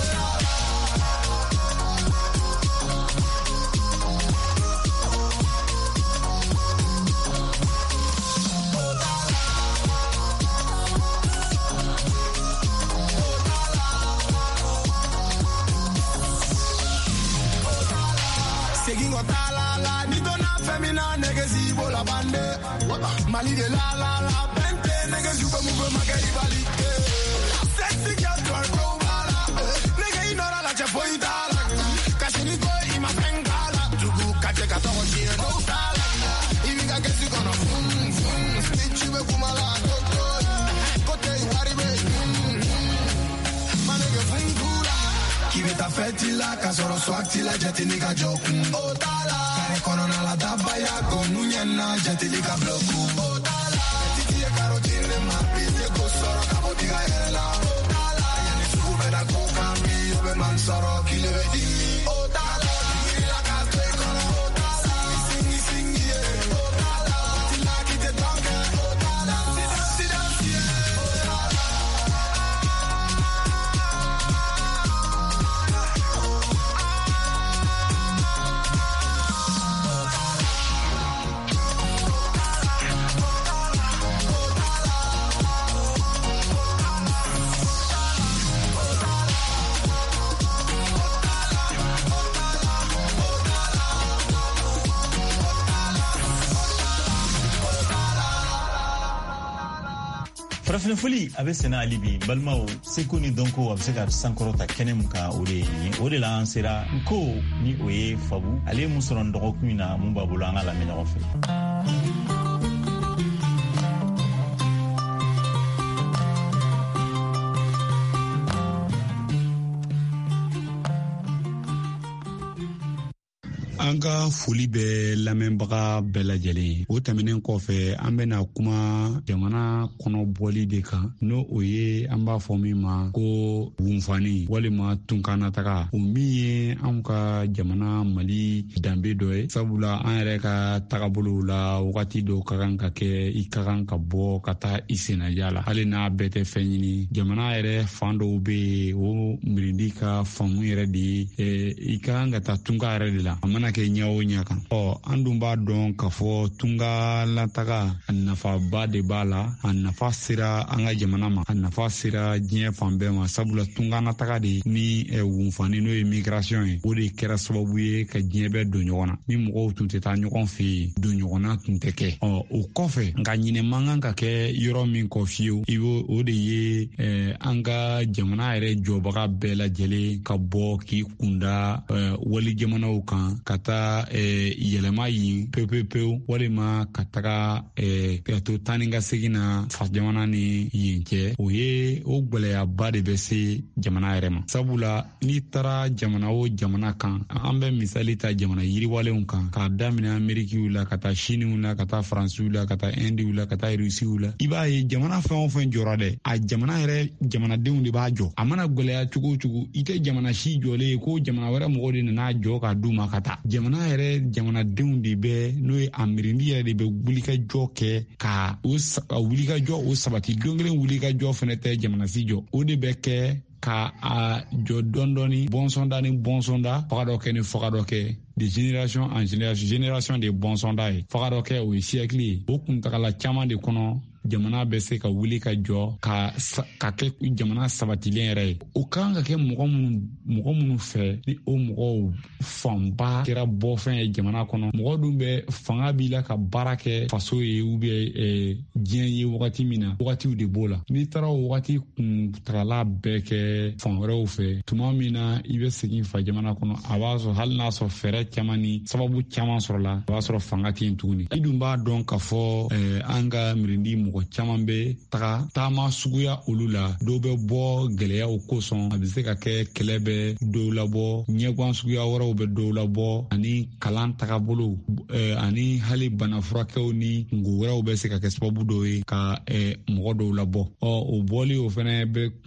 Seguing otala la, ni dona femina negezi bola bande. Mali de la bente negezi upe mube magari balite. Sexy girl twerk robala, nege inora la chepo itala. Kashini go ima fengala, jugu kache katoko chie no tala. Ibiga kesi kono snitch ube kumala toto. Kote iwaribe manege fungula. Kibeta fetila, kasoro swatila, jetiliga joku. Otala, kare korona la dabaya, konunyana, jetiliga bloku. Otala, titie karotine mapi, yego soro kabodiga herela. Otala, yani sugu beda kukambi, yobe man soro kilebe dimi. Otala, ila kato ekono. Otala, singi singi ye. Otala, tila kite tonke. Otala, sidan siye. Farafinfoli a bɛ sɛnɛ hali bi balimaw seko ni dɔnko a bɛ se ka sankɔrɔta kɛnɛ mun kan o de ye nin ye o de la an sera nko ni o ye Fabu ale ye mun sɔrɔ nin dɔgɔkun in na mun b'a bolo an ka lamɛn ɲɔgɔn fɛ. an ka foli bɛ lamɛnbaga bɛɛ lajɛlen. O tɛmɛnen kɔfɛ an bɛna kuma jamana kɔnɔ bɔli de kan, n'o o ye an b'a fɔ min ma ko wunfani walima tunkanataga. O min ye an ka jamana Mali danbe dɔ ye, sabula an yɛrɛ ka tagabolo la wagati dɔw ka kan ka kɛ i ka kan ka bɔ ka taa i sennaja la, hali n'a bɛɛ tɛ fɛn ɲini. Jamana yɛrɛ fan dɔw bɛ yen, o mirindi ka faamu yɛrɛ de ye i ka kan ka taa tunga yɛrɛ de la, a mana kɛ ɲɛ o ɲɛ kan. An dun b'a dɔn k'a fɔ tunga lataga a nafaba de b'a la, a nafa sera an ka jamana ma, a nafa sera diɲɛ fan bɛɛ ma, sabula tunga lataga de ni wunfani n'o ye migration ye, o de kɛra sababu ye ka diɲɛ bɛɛ don ɲɔgɔn na. Ni mɔgɔw tun tɛ taa ɲɔgɔn fɛ yen, don ɲɔgɔnna tun tɛ kɛ. O kɔfɛ nka ɲinɛ man kan ka kɛ yɔrɔ min kɔ fiyewu, i b'o o de ye an ka jamana yɛrɛ jɔbaga bɛɛ lajɛlen ka bɔ k'i kunda wali jamanaw kan ka taa yɛlɛma yen pewu walima ka taga ka to taa ni ka segin na fa jamana ni yen cɛ. O ye o gwɛlɛyaba de bɛ se jamana yɛrɛ ma, sabula n'i taara jamana o jamana kan, an bɛ misali ta jamana yiriwalenw kan, k'a daminɛ Amerikiw la ka taa Siniw la ka taa Faransiw la ka taa Indiw la ka taa Rusiw la, i b'a ye jamana fɛn o fɛn jɔra dɛ, a jamana yɛrɛ jamanadenw de b'a jɔ. A mana gwɛlɛya cogo o cogo, i tɛ jamana si jɔlen ye ko jamana wɛrɛ mɔgɔw de nana jɔ ka d'u ma ka taa. Jamana yɛrɛ jamanadenw de bɛ, n'o ye a mirindi yɛrɛ de bɛ wulikajɔ kɛ ka wulikajɔ o sabati. Don kelen wulikajɔ fɛnɛ tɛ jamana si jɔ, o de bɛ kɛ ka a jɔ dɔɔni bɔnsɔnda ni bɔnsɔnda, faga dɔ kɛ ni faga dɔ kɛ, de génération en génération de bɔnsɔnda ye, faga dɔ kɛ o ye siècle ye. O kuntagala caman de kɔnɔ jamana bɛ se ka wuli ka jɔ ka kɛ jamana sabatilen yɛrɛ ye. O kan ka kɛ mɔgɔ minnu fɛ, ni o mɔgɔw fanba kɛra bɔfɛn ye jamana kɔnɔ. Mɔgɔ dun bɛ fanga b'i la ka baara kɛ faso ye diɲɛ ye wagati min na, wagatiw de b'o la. N'i taara o wagati kuntagala bɛɛ kɛ fan wɛrɛw fɛ, tuma min na i bɛ segin fa jamana kɔnɔ, a b'a sɔrɔ hali n'a sɔrɔ fɛɛrɛ caman ni sababu caman sɔrɔla, a b'a sɔrɔ fanga tɛ yen tuguni. I dun b'a dɔn k'a fɔ an ka mirindi mɔgɔ caman bɛ taama suguya olu la. Dɔw bɛ bɔ gɛlɛyaw kosɔn, a bɛ se ka kɛ kɛlɛ bɛ dɔw labɔ, ɲɛgwan suguya wɛrɛw bɛ dɔw labɔ, ani kalan tagabolo ani hali bana furakɛw ni ngo wɛrɛw bɛ se ka kɛ sababu dɔw ye ka mɔgɔ dɔw labɔ. O bɔli o fana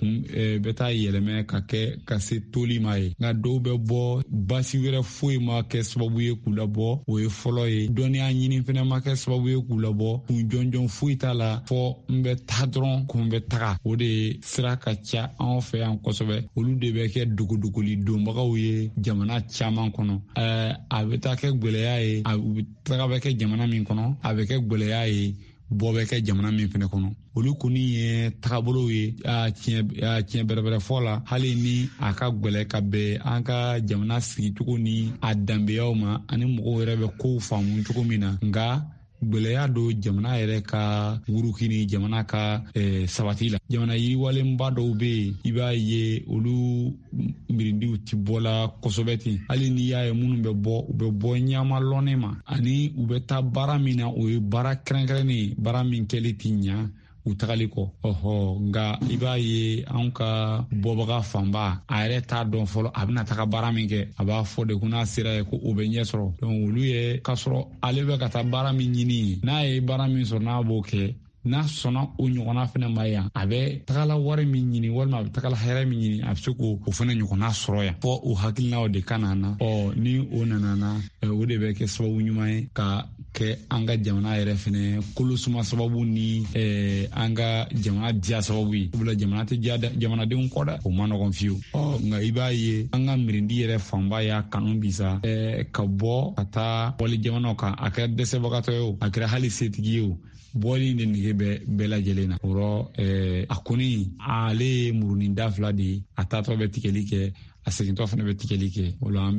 bɛ taa yɛlɛmɛ ka se toli ma ye. Nka dɔw bɛ bɔ basi wɛrɛ foyi ma kɛ sababu ye k'u labɔ, o ye fɔlɔ ye. Dɔnniya ɲini fana ma kɛ sababu ye k'u labɔ, kun jɔnjɔn foyi t'a la, fɔ n bɛ taa dɔrɔn ko n bɛ taga. O de sira ka ca anw fɛ yan kosɛbɛ. Olu de bɛ kɛ dogoli donbagaw ye jamana caman kɔnɔ. A bɛ taa kɛ gwɛlɛya ye, a bɛ taga bɛ kɛ jamana min kɔnɔ, a bɛ kɛ gwɛlɛya ye, bɔ bɛ kɛ jamana min fɛnɛ kɔnɔ. Olu kɔni ye tagabolo ye, tiɲɛ bɛrɛbɛrɛ fɔ la, hali ni a ka gwɛlɛ ka bɛn an ka jamana sigicogo ni a danbeyaw ma, ani mɔgɔw yɛrɛ bɛ kow faamu cogo min na. Nka gwɛlɛya don jamana yɛrɛ ka wurukini, jamana ka sabati la. Jamana yiriwalenba dɔw bɛ yen, i b'a ye olu mirindiw ti bɔla kosɛbɛ ten. Hali n'i y'a ye minnu bɛ bɔ, u bɛ bɔ ɲɛma lɔnne ma, ani u bɛ taa baara min na, o ye baara kɛrɛnkɛrɛnnen, baara min kɛli ti ɲa u tagali kɔ. Nka i b'a ye anw ka bɔbaga fanba, a yɛrɛ t'a dɔn fɔlɔ a bɛna taga baara min kɛ, a b'a fɔ de ko n'a sera ye ko o bɛ ɲɛ sɔrɔ. Olu ye k'a sɔrɔ ale bɛ ka taa baara min ɲini, n'a ye baara min sɔrɔ n'a b'o kɛ, n'a sɔnna o ɲɔgɔnna fana ma yan, a bɛ tagala wari min ɲini walima a bɛ tagala hɛrɛ min ɲini, a bɛ se k'o fana ɲɔgɔnna sɔrɔ yan. Fɔ o hakilinaw de ka na na. Ni o nana na, o de bɛ kɛ sababu ɲuman ye ka kɛ an ka jamana yɛrɛ fana kolosuma sababu ni an ka jamana diya sababu ye. Sabula jamana tɛ diya jamanadenw kɔ dɛ, o ma nɔgɔn fiyewu. Nka i b'a ye an ka mirindi yɛrɛ fanba y'a kanu bisa ka bɔ ka taa wali jamanaw kan, a kɛra dɛsɛbagatɔ ye o, a kɛra hali setigi ye o, bɔli de nege bɛɛ lajɛlen na. O a kɔni ale ye murunin da fila de ye, a taatɔ bɛ tigɛli kɛ, a segintɔ fana bɛ tigɛli kɛ. O la an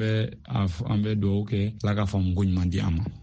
bɛ dugawu kɛ Ala ka faamu ko ɲuman di an ma.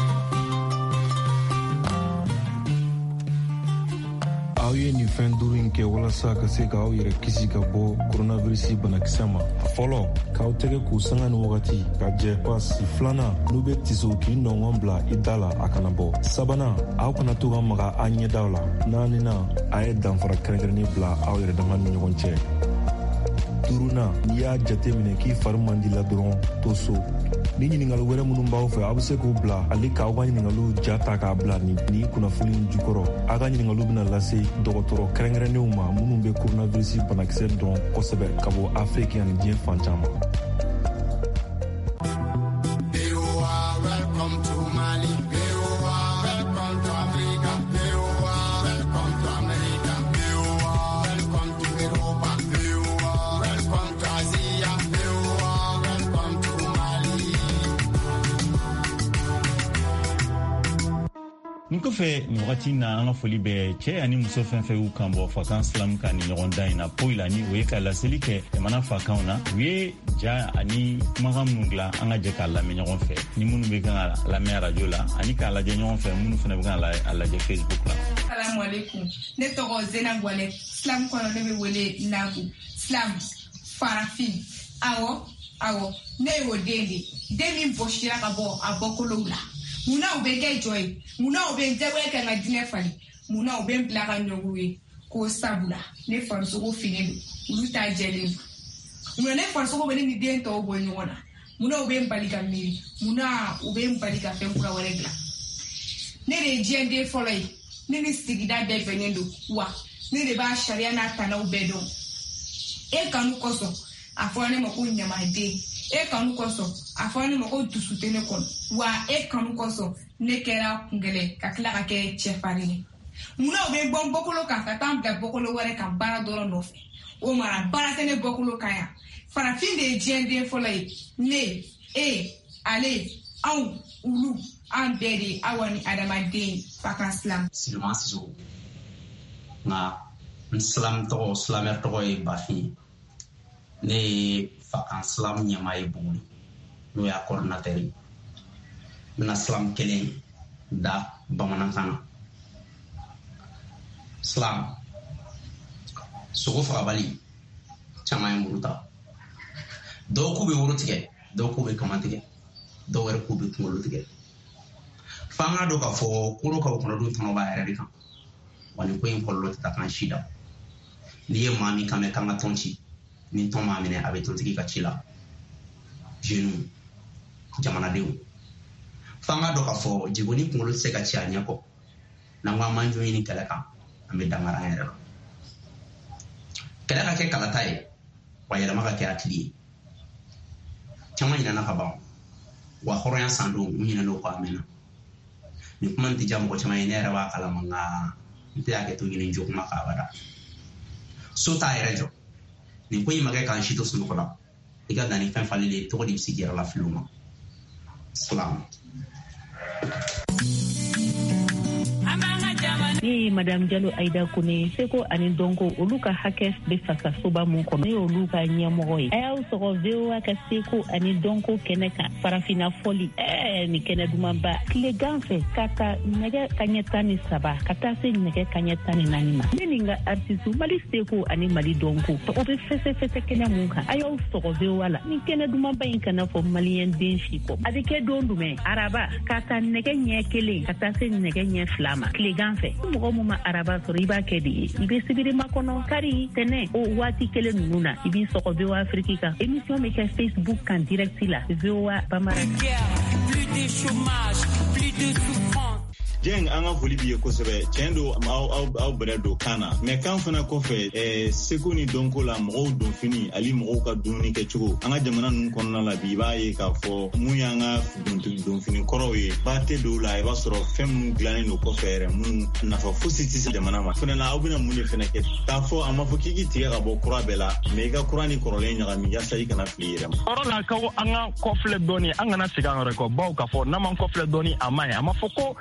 Aw ye nin fɛn duuru in kɛ walasa ka se k'aw yɛrɛ kisi ka bɔ coronavirus banakisɛ ma. Fɔlɔ, k'aw tɛgɛ k'u sanga ni wagati ka jɛ pasi. Filanan, n'u bɛ tiso k'i nɔngɔn bila i da la a kana bɔ. Sabanan, aw kana to ka maga a ɲɛdaw la. Naaninan, a ye danfara kɛrɛnkɛrɛnnen bila aw yɛrɛ dama ni ɲɔgɔn cɛ. Duurunan, n'i y'a jateminɛ k'i fari man di la dɔrɔn to so. Ni ɲininkali wɛrɛ minnu b'aw fɛ aw bɛ se k'u bila ale k'aw ka ɲininkaliw ja ta k'a bila ni kunnafoni jukɔrɔ. Aw ka ɲininkaliw bɛna lase dɔgɔtɔrɔ kɛrɛnkɛrɛnnenw ma minnu bɛ coronavirus banakisɛ dɔn kosɛbɛ ka bɔ Afiriki ani diɲɛ fan caman. Kɔfɛ ni wagati na an ka foli bɛ cɛ ani muso fɛn fɛn y'u kan bɔ fakan silamu kan ni ɲɔgɔn dan in na poyi la ni o ye ka laseli kɛ jamana fakanw na u ye ja ani kumakan minnu dilan an ka jɛ k'a lamɛn ɲɔgɔn fɛ ni minnu bɛ kan ka lamɛn arajo la ani k'a lajɛ ɲɔgɔn fɛ minnu fana bɛ kan ka lajɛ Facebook la. Salamualeykum, ne tɔgɔ Zena Gwale, silamu kɔnɔ ne bɛ wele Nagu, silamu farafin, awɔ ne y'o den de, den min bɔsira ka bɔ a bɔkolow la. Muna u bɛ kɛ jɔ ye, muna u bɛ jagoya kɛ ka diinɛ fali, muna u bɛ bila ka ɲɔgɔn ye k'o sabula ne farisogo finen don olu t'a jɛlen don. Muna ne farisogo bɛ ne ni den tɔw bɔ ɲɔgɔn na, muna u bɛ n bali ka miiri, muna u bɛ n bali ka fɛn kura wɛrɛ dilan. Ne de ye diɲɛ den fɔlɔ ye, ne ni sigida bɛɛ bɛnnen don wa ne de b'a sariya n'a tanaw bɛɛ dɔn. E kanu kosɔn a fɔra ne ma ko ɲamaden. E kanu kosɔn a fɔra ne ma ko dusu tɛ ne kɔnɔ wa e kanu kosɔn ne kɛra kungɛlɛ ka tila ka kɛ cɛfarin ye. Munna u bɛ bɔ n bɔkolo kan ka taa n bila bɔkolo wɛrɛ kan baara dɔrɔn nɔfɛ o mara baara tɛ ne bɔkolo kan yan. Farafin de ye diɲɛ den fɔlɔ ye, ne e ale anw olu an bɛɛ de aw ni adamaden fakan silamu. Silman Sisoko nka n silamu tɔgɔ silamɛ tɔgɔ ye Bafin. Ne ye fakan silamu ɲɛmaa ye Buguni n'o y'a coordinateur ye. N bɛna silamu kelen da bamanankan na. Silamu sogo fagabali caman ye muru ta. Dɔw k'u bɛ woro tigɛ, dɔw k'u bɛ kama tigɛ, dɔw wɛrɛ k'u bɛ kunkolo tigɛ. F'an k'a dɔn k'a fɔ koro ka kɔnɔdon tɔnɔ b'a yɛrɛ de kan wa nin ko in kɔlɔlɔ tɛ taa kan si da. N'i ye maa min kan mɛn k'an ka tɔn ci ni tɔn m'a minɛ a bɛ tontigi ka ci la. Jeunes jamanadenw f'an k'a dɔn k'a fɔ jiko ni kunkolo tɛ se ka ci a ɲɛ kɔ n'an ko an man jɔ ɲini kɛlɛ kan an bɛ dangara an yɛrɛ la. Kɛlɛ ka kɛ kalata ye wa yɛlɛma ka kɛ hakili ye. Caman ɲinɛna ka ban wa hɔrɔnya san don u ɲinɛna kɔ a mɛnna. Nin kuma tɛ diya mɔgɔ caman ye ne yɛrɛ b'a kalama nka n tɛ hakɛ to ɲini jo kuma k'a bada. So t'a yɛrɛ jɔ. Nin ko in ma kɛ k'an si to sunɔgɔ la i ka danni fɛn falilen tɔgɔ de bɛ sigi yɛrɛ la filiw ma. Salamu. Ni Madame Diallo Aïda Kone Seko ani Donko olu ka hakɛ bɛ fasasoba mun kɔnɔ ne y'olu ka ɲɛmɔgɔ ye. A y'aw sɔgɔ VOA ka Seko ani Donko kɛnɛ kan farafinna fɔli ni kɛnɛ dumanba tilegan fɛ ka ta nɛgɛ kaɲɛ 13 ka taa se nɛgɛ kaɲɛ 14 ma. Ne ni n ka artiste Mali Seko ani Mali Donko o bɛ fɛsɛfɛsɛ kɛnɛ mun kan a y'aw sɔgɔ VOA la ni kɛnɛ dumanba in kana fɔ maliyɛn den si kɔ. A bɛ kɛ don jumɛn araba ka ta nɛgɛ ɲɛ 1 ka taa se nɛgɛ ɲɛ 2 ma tilegan fɛ. Mɔgɔ mun ma araba sɔrɔ i b'a kɛ de ye i bɛ sibiri makɔnɔ kari tɛnɛ o waati kelen ninnu na i b'i sɔgɔ VOA Afrique kan émission bɛ kɛ Facebook kan direct la VOA Bambara. Jeng an ka foli b'i ye kosɛbɛ tiɲɛ don aw bɛrɛ don kan na mɛ kan fana kɔfɛ Seko ni Donko la mɔgɔw don fini ali mɔgɔw ka dumuni kɛcogo an ka jamana ninnu kɔnɔna la bi i b'a ye k'a fɔ mun y'an ka don fini kɔrɔw ye ba tɛ dɔw la i b'a sɔrɔ fɛn minnu dilannen don kɔfɛ yɛrɛ minnu nafa fosi tɛ se jamana ma fana na aw bɛna mun de fana kɛ k'a fɔ a ma fɔ k'i tigɛ ka bɔ kura bɛɛ la mɛ i ka kura ni kɔrɔlen ɲagami yasa i kana fili yɛrɛ ma. Yɔrɔ la ko an ka kɔfilɛ dɔɔni an kana segin an yɛrɛ kɔ bawo k'a fɔ n'an m'an kɔfilɛ dɔɔni a man ɲi a ma fɔ ko an ka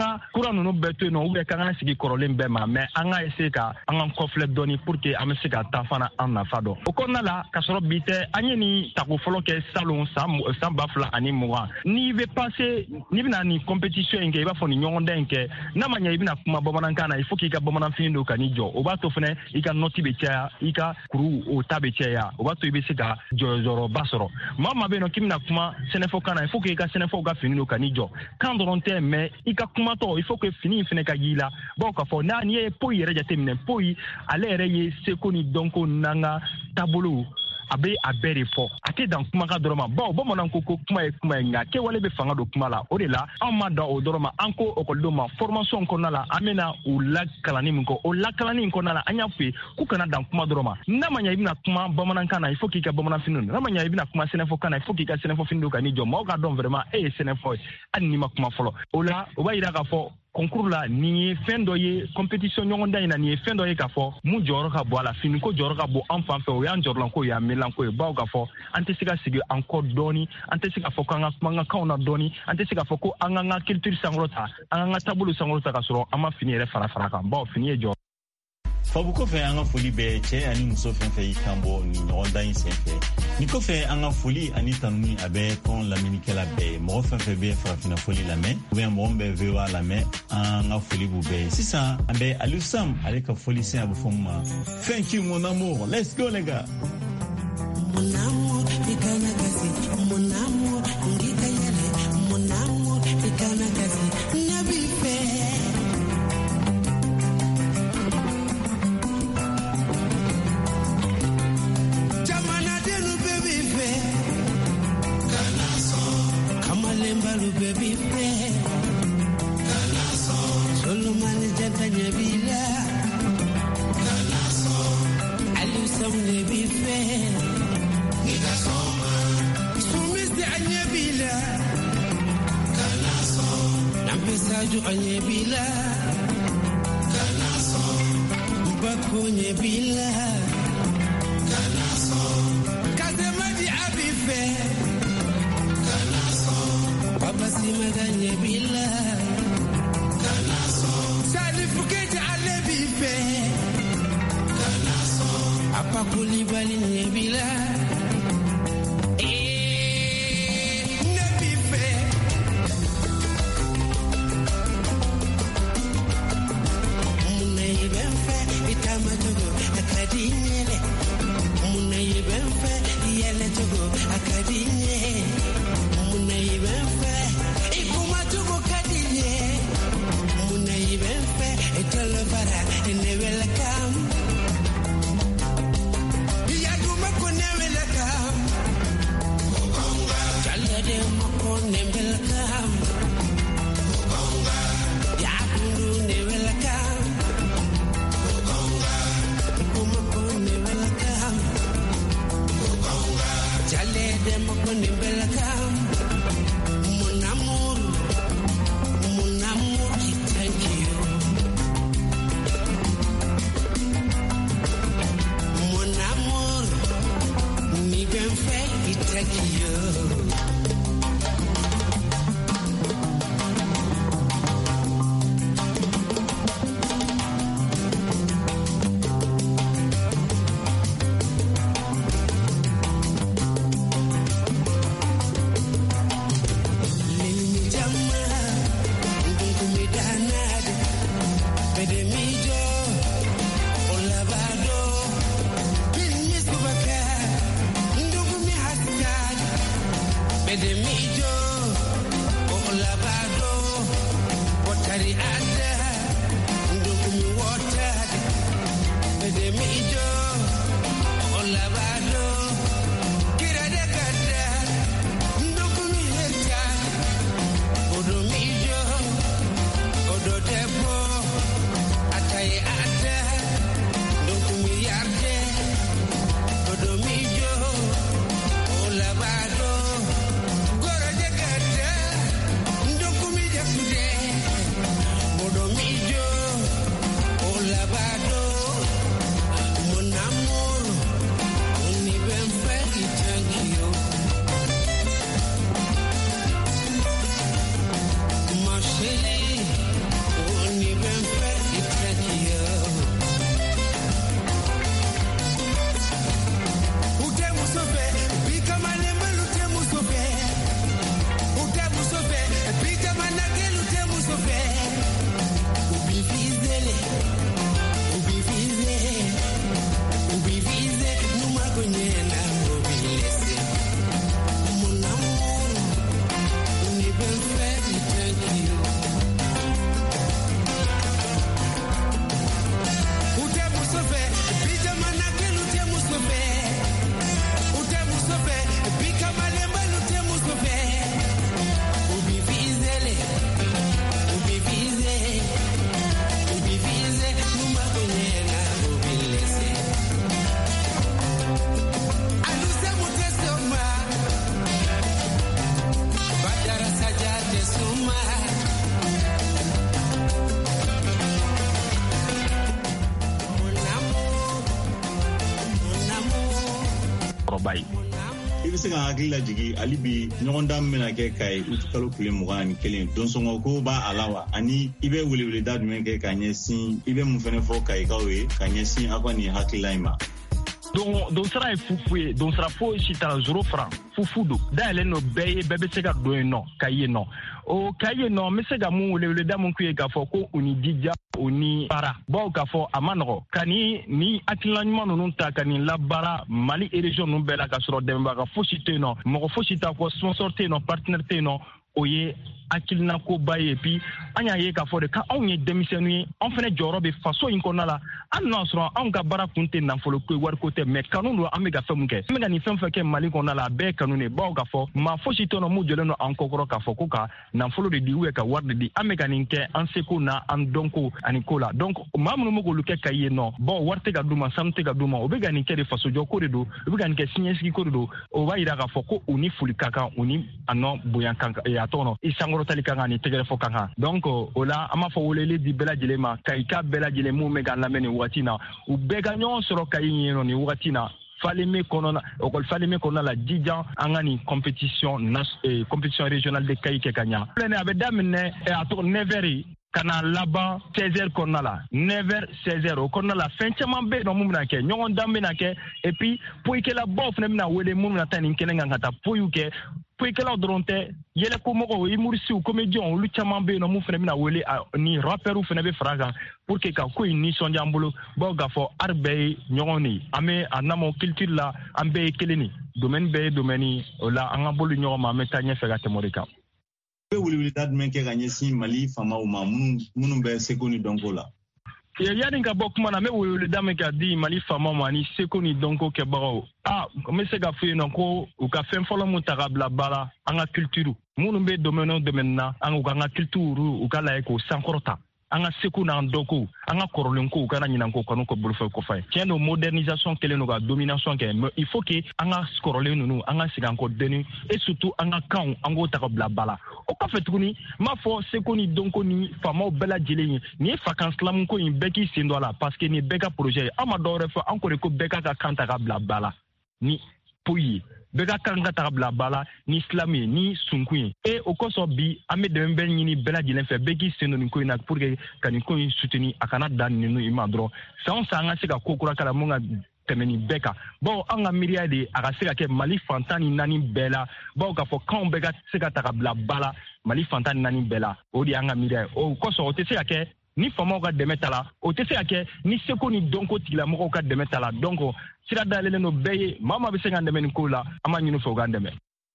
ka kura nunu bɛɛ to yen nɔ ou bien k'an ka sigi kɔrɔlen bɛɛ ma mais an ka essayer ka an ka kɔfilɛ dɔɔni pour que an bɛ se ka taa fana an nafa dɔn o kɔnɔna la ka sɔrɔ bi tɛ an ye nin tako fɔlɔ kɛ salon san 2020 n'i bɛ passer n'i bɛna nin compétition in kɛ i b'a fɔ nin ɲɔgɔndan in kɛ n'a ma ɲɛ i bɛna kuma bamanankan na il faut k'i ka bamananfini don ka n'i jɔ o b'a to fana i ka nɔti bɛ caya i ka kuru o ta bɛ caya o b'a to i bɛ se ka jɔyɔrɔba sɔrɔ maa maa bɛ yen nɔ k'i bɛna kuma sɛnɛfɔkan na il faut que i ka sɛnɛfɔw ka fini don ka n'i jɔ kan dɔrɔn tɛ mais i ka kumatɔ il faut que fini in fana ka y'i la bawo k'a fɔ n'i ye Poyi yɛrɛ jateminɛ Poyi ale yɛrɛ ye seko ni dɔnko n'an ka taabolo a bɛ a bɛɛ de fɔ a tɛ dan kumakan dɔrɔn ma bawo bamanan ko kuma ye kuma ye nka kɛwale bɛ fanga don kuma la o de la anw ma dan o dɔrɔn ma an ko ekɔlidenw ma formation kɔnɔna la an bɛna u lakalanni min kɔ o lakalanni in kɔnɔna la an y'a fɔ ye k'u kana dan kuma dɔrɔn ma n'a ma ɲɛ i bɛna kuma bamanankan na il faut k'i ka bamananfini don n'a ma ɲɛ i bɛna kuma sɛnɛfɔkan na il faut k'i ka sɛnɛfɔfini don ka n'i jɔ maaw ka dɔn vraiment e ye sɛnɛfɔ ye hali n'i ma kuma fɔlɔ o la o b'a jira k'a fɔ concours la nin ye fɛn dɔ ye compétition ɲɔgɔndan in na nin ye fɛn dɔ ye k'a fɔ mun jɔyɔrɔ ka bɔ a la finiko jɔyɔrɔ ka bɔ an fan fɛ o y'an jɔrɔlanko ye a mɛnlanko ye bawo k'a fɔ an tɛ se ka sigi an kɔ dɔɔni an tɛ se k'a fɔ k'an ka kuma an ka kanw na dɔɔni an tɛ se k'a fɔ ko an k'an ka culture sankɔrɔta an k'an ka taabolo sankɔrɔta ka sɔrɔ an ma fini yɛrɛ fara fara kan bawo fini ye jɔ fabu kɔfɛ an ka foli bɛ cɛ ani muso fɛn fɛn y'i kan bɔ nin ɲɔgɔndan in senfɛ nin kɔfɛ an ka foli ani tanuni a bɛ tɔn lamɛnnikɛla bɛɛ ye mɔgɔ fɛn fɛn bɛ farafina foli lamɛn ou bien mɔgɔ min bɛ VOA lamɛn an ka foli b'u bɛɛ ye sisan an bɛ Aliou Sam ale ka foli sen a bɛ fɔ min ma thank you mon amour let's go les gars mon amour ikana kasi mon amour ngika yale mon amour ikana kasi nabi pe Balu baby fe Kalaso Solo mani janta nyebila Kalaso Aliou Sam nebi fe Nika soma Sumisi anyebila Kalaso Nampesaju anyebila Kalaso Mbako nyebila Kalaso Kazemadi abife Babasi maganye bila Kalaso Salifu keja alebi fe Kalaso Apa kulibali nye bila Nebi fe Mune iben fe Itama jogo akadi nyele Mune iben fe Yele jogo akadi nyele Mune iben fe Ikuma jogo kadinye Mune iben fe Itolo bara ene welcome Iyaguma kone welcome Okonga Chalade makone welcome Okonga Yakundu ne welcome Okonga Ikuma kone welcome Okonga Chalade makone welcome Mon amour, thank you. Mon amour, mi bien fait, thank you. Goro de kumaba ye. I bɛ se ka hakili lajigi hali bi ɲɔgɔndan min bɛna kɛ Kayi août kalo tile 21 donsɔngɔ ko b'a a la wa ani i bɛ weleweleda jumɛn kɛ ka ɲɛsin i bɛ mun fɛnɛ fɔ Kayikaw ye ka ɲɛsin aw ka nin hakilila in ma. Don sira ye fufu ye, don sira fo si t'a la 0 francs fufu don dayɛlɛn no bɛɛ ye, bɛɛ bɛ se ka don yen nɔ Kayi yen nɔ. O Kayi yen nɔ n bɛ se ka mun weleweleda mun k'u ye k'a fɔ ko u ni jija u ni baara bawo k'a fɔ a ma nɔgɔ ka ni hakilina ɲuman ninnu ta ka nin labaara Mali région ninnu bɛɛ la ka sɔrɔ dɛmɛbaga fosi tɛ yen nɔ, mɔgɔ fosi t'a fɔ sponsor tɛ yen nɔ, partenaire tɛ yen nɔ. O ye hakilina koba ye puis an y'a ye k'a fɔ de ka anw ye denmisɛnninw ye anw fana jɔyɔrɔ bɛ faso in kɔnɔna la hali n'a sɔrɔ anw ka baara kun tɛ nafolo ko ye wariko tɛ mais kanu don an bɛ ka fɛn min kɛ an bɛ ka nin fɛn fɛn kɛ Mali kɔnɔna la a bɛɛ ye kanu de bawo k'a fɔ maa fosi tɛ yen nɔ mun jɔlen don an kɔkɔrɔ k'a fɔ ko ka nafolo de di ou ka wari de di an bɛ ka nin kɛ an seko na an dɔnko ani ko la donc maa minnu bɛ k'olu kɛ Kayi yen nɔ bawo wari tɛ ka d'u ma sanu tɛ ka d'u ma o bɛ ka nin kɛ de fasojɔ ko de don u bɛ ka nin kɛ siniɲɛsigi ko de don o b'a jira k'a fɔ ko u ni foli ka kan u ni a nɔ bonya kan a tɔgɔ i sankɔrɔtali kan ni tɛgɛrɛ fɔ kan kan donc o la an b'a fɔ weleli di bɛɛ lajɛlen ma Kayika bɛɛ lajɛlen mun bɛ ka lamɛn nin waati na u bɛɛ ka ɲɔgɔn sɔrɔ Kayi yen nɔ nin waati na Falémé kɔnɔna école Falémé kɔnɔna la jijan an ka nin compétition régionale de Kayi kɛ ka ɲa a bɛ daminɛ a tɔgɔ 9h kana laban 16h kɔnɔna la 9h 16h o kɔnɔna la fɛn caman bɛ yen nɔ mun bɛna kɛ ɲɔgɔn dan bɛna kɛ et puis poyikɛlabaw fana bɛna wele mun bɛna taa nin kɛnɛ kan ka taa poyiw kɛ poyikɛlaw dɔrɔn tɛ yɛlɛkomɔgɔw humorisiw comédiens olu caman bɛ yen nɔ mun fana bɛna wele ni rappeurs fana bɛ fara kan pour que ka ko in nisɔndiya an bolo bawo k'a fɔ art bɛɛ ye ɲɔgɔn de an bɛ a namɔ culture la an bɛɛ ye kelen de domaine bɛɛ ye domaine o la an ka boli ɲɔgɔn ma an bɛ taa ɲɛfɛ ka tɛmɛ o de kan. I bɛ weleweleda jumɛn kɛ ka ɲɛsin Mali faamaw ma minnu bɛ seko ni dɔnko la. Yani ka bɔ kuma na n bɛ weleweleda min ka di Mali faamaw ma ni seko ni dɔnko kɛbagaw n bɛ se ka fɔ yen nɔ ko u ka fɛn fɔlɔ mun ta ka bila baara an ka culture minnu bɛ domaine o domaine na an ka culture u ka lajɛ k'o sankɔrɔta an ka seko n'an dɔnko an ka kɔrɔlenko u kana ɲinɛ ko kanu ko bolofɛ kɔfɛ tiɲɛ don modernisation kɛlen don ka domination kɛ mais il faut que an ka kɔrɔlen ninnu an ka segin an kɔ dɔɔni et surtout an ka kanw an k'o ta ka bila ba la o kɔfɛ tuguni n b'a fɔ seko ni dɔnko ni faamaw bɛɛ lajɛlen ye nin ye fakan ko in bɛɛ k'i sen don a la parce que nin bɛɛ ka projet ye an ma dɔwɛrɛ fɔ an ko de ko bɛɛ ka kan ta ka bila ba la ni poyi ye bɛɛ ka kan ka ta bila ba la ni silamu ye ni sunkun ye et o kosɔn bi an bɛ dɛmɛ bɛɛ ɲini bɛɛ lajɛlen fɛ bɛɛ k'i sen don nin ko in na pour que ka nin ko in soutenir a kana dan ninnu i ma dɔrɔn san o san an ka se ka ko kura k'a la mun ka tɛmɛ nin bɛɛ kan bawo an ka miiriya de a ka se ka kɛ Mali fantan ni naani bɛɛ la bawo k'a fɔ kanw bɛɛ ka se ka ta ka bila ba la Mali fantan ni naani bɛɛ la o de y'an ka miiriya ye o kosɔn o tɛ se ka kɛ ni faamaw ka dɛmɛ ta la o tɛ se ka kɛ ni seko ni dɔnko tigilamɔgɔw ka dɛmɛ ta la donc sira dayɛlɛlen don bɛɛ ye maa maa bɛ se k'an dɛmɛ nin ko la an b'a ɲini fɛ u k'an dɛmɛ.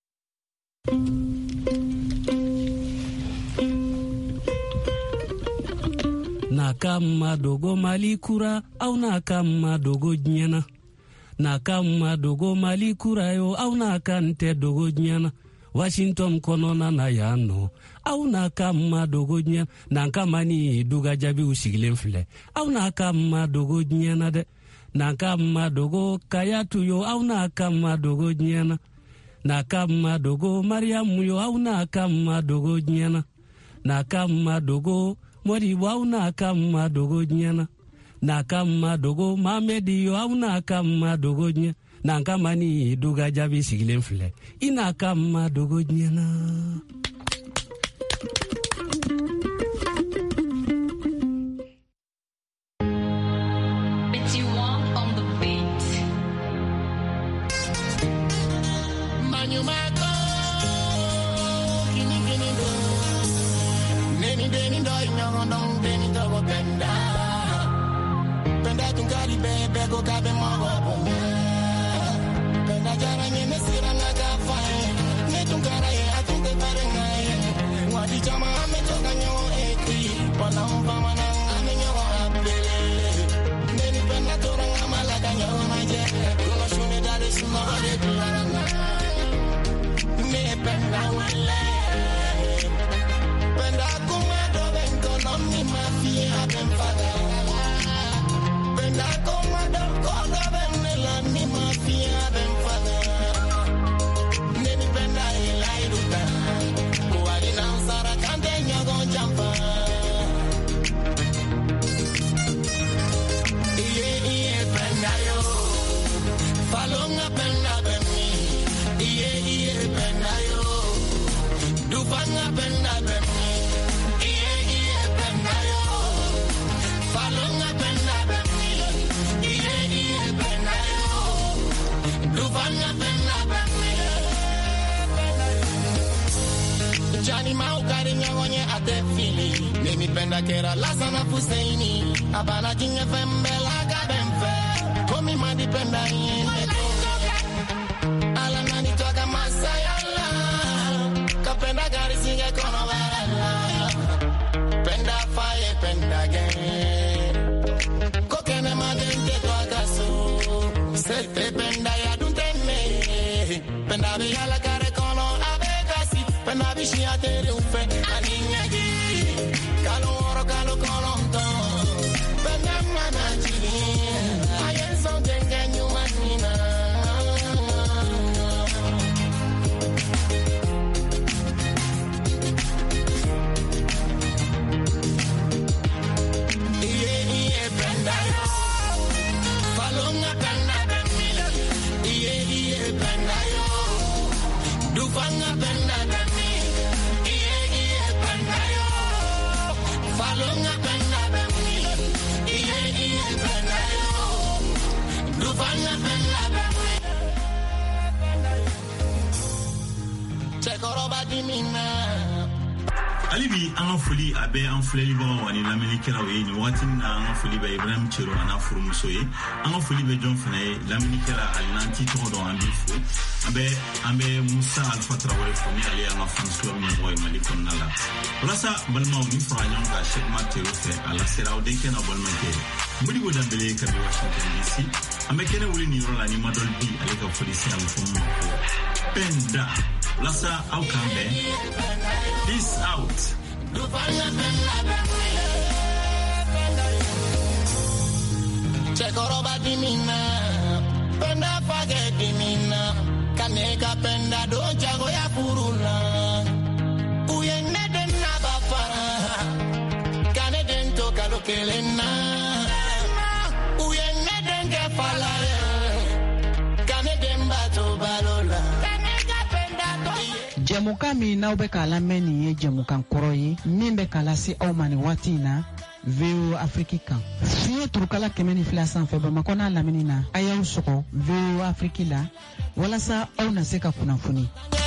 n'a ka ma dogo Mali kura aw n'a ka ma dogo diɲɛna n'a ka ma dogo Mali kura yo aw n'a ka n tɛ dogo diɲɛna Washington kɔnɔna na yan nɔ aw n'a ka ma dogo diɲɛna n'an ka mani duga jaabiw sigilen filɛ aw n'a ka ma dogo diɲɛna dɛ n'an ka ma dogo Kayatu yo aw n'a ka ma dogo diɲɛna n'a ka ma dogo Mariamu yo aw n'a ka ma dogo diɲɛna n'a ka ma dogo Modibo aw n'a ka ma dogo diɲɛna n'a ka ma dogo Mamedi yo aw n'a ka ma dogo diɲɛna n'an ka mani duga jaabi sigilen filɛ i n'a ka ma dogo diɲɛna. Chani maukari nyonye ate fili. Nemi penda kera lasa na fuseini. Abana jinye fembela kabemfe. Komi madi penda yene. Ala nani toka masayala. Kapenda gari singe kono barala. Penda faye penda gen. Kokene madente toka so. Sete penda ya dunteme. Penda biyala kare kono abekasi. Penda bishia tere ufe. Aninyagi. Kalo oro kalo kolomto. Penda manachiri. Ayen son tenge nyumanina. Dufanga penda dami, iye penda yo. Falunga penda dami, iye penda yo. Dufanga penda dami. Chekoroba dimina. Alibi an foli abe an filɛli baga wani lamɛnnikɛlaw ye nin wagati na an foli bɛ Ibrahim Cero ana furumuso ye an foli bɛ jɔn fana ye lamɛnnikɛla ali n'an ti tɔgɔ dɔn an b'i fo an bɛ Musa Alpha Traoré fo ni ale y'an ka fans club ɲɛmɔgɔ ye Mali kɔnɔna la walasa balimaw ni fara ɲɔgɔn kan Cheikh Umar Tero fɛ a lasera aw denkɛ n'a balimakɛ Modibo Dembele kabi Washington DC an bɛ kɛnɛ wuli nin yɔrɔ la ni Madol B ale ka foli se a bɛ fɔ mun ma ko Penda walasa aw kan bɛn peace out. Chekoroba dimina, penda fage dimina, kaneka penda do jago ya purula. Uyene den na bafara, kane den to kalokelena. Uyene den ke falaya, kane den bato balola. Jamuka mi n'aw bɛ k'a lamɛn nin ye jamukan kɔrɔ ye min bɛ k'a lase aw ma nin waati in na VOA Afrique kan. Fiɲɛ turukala 102 sanfɛ Bamakɔ n'a lamini na a y'aw sɔgɔ VOA Afrique la walasa aw na se ka kunnafoni.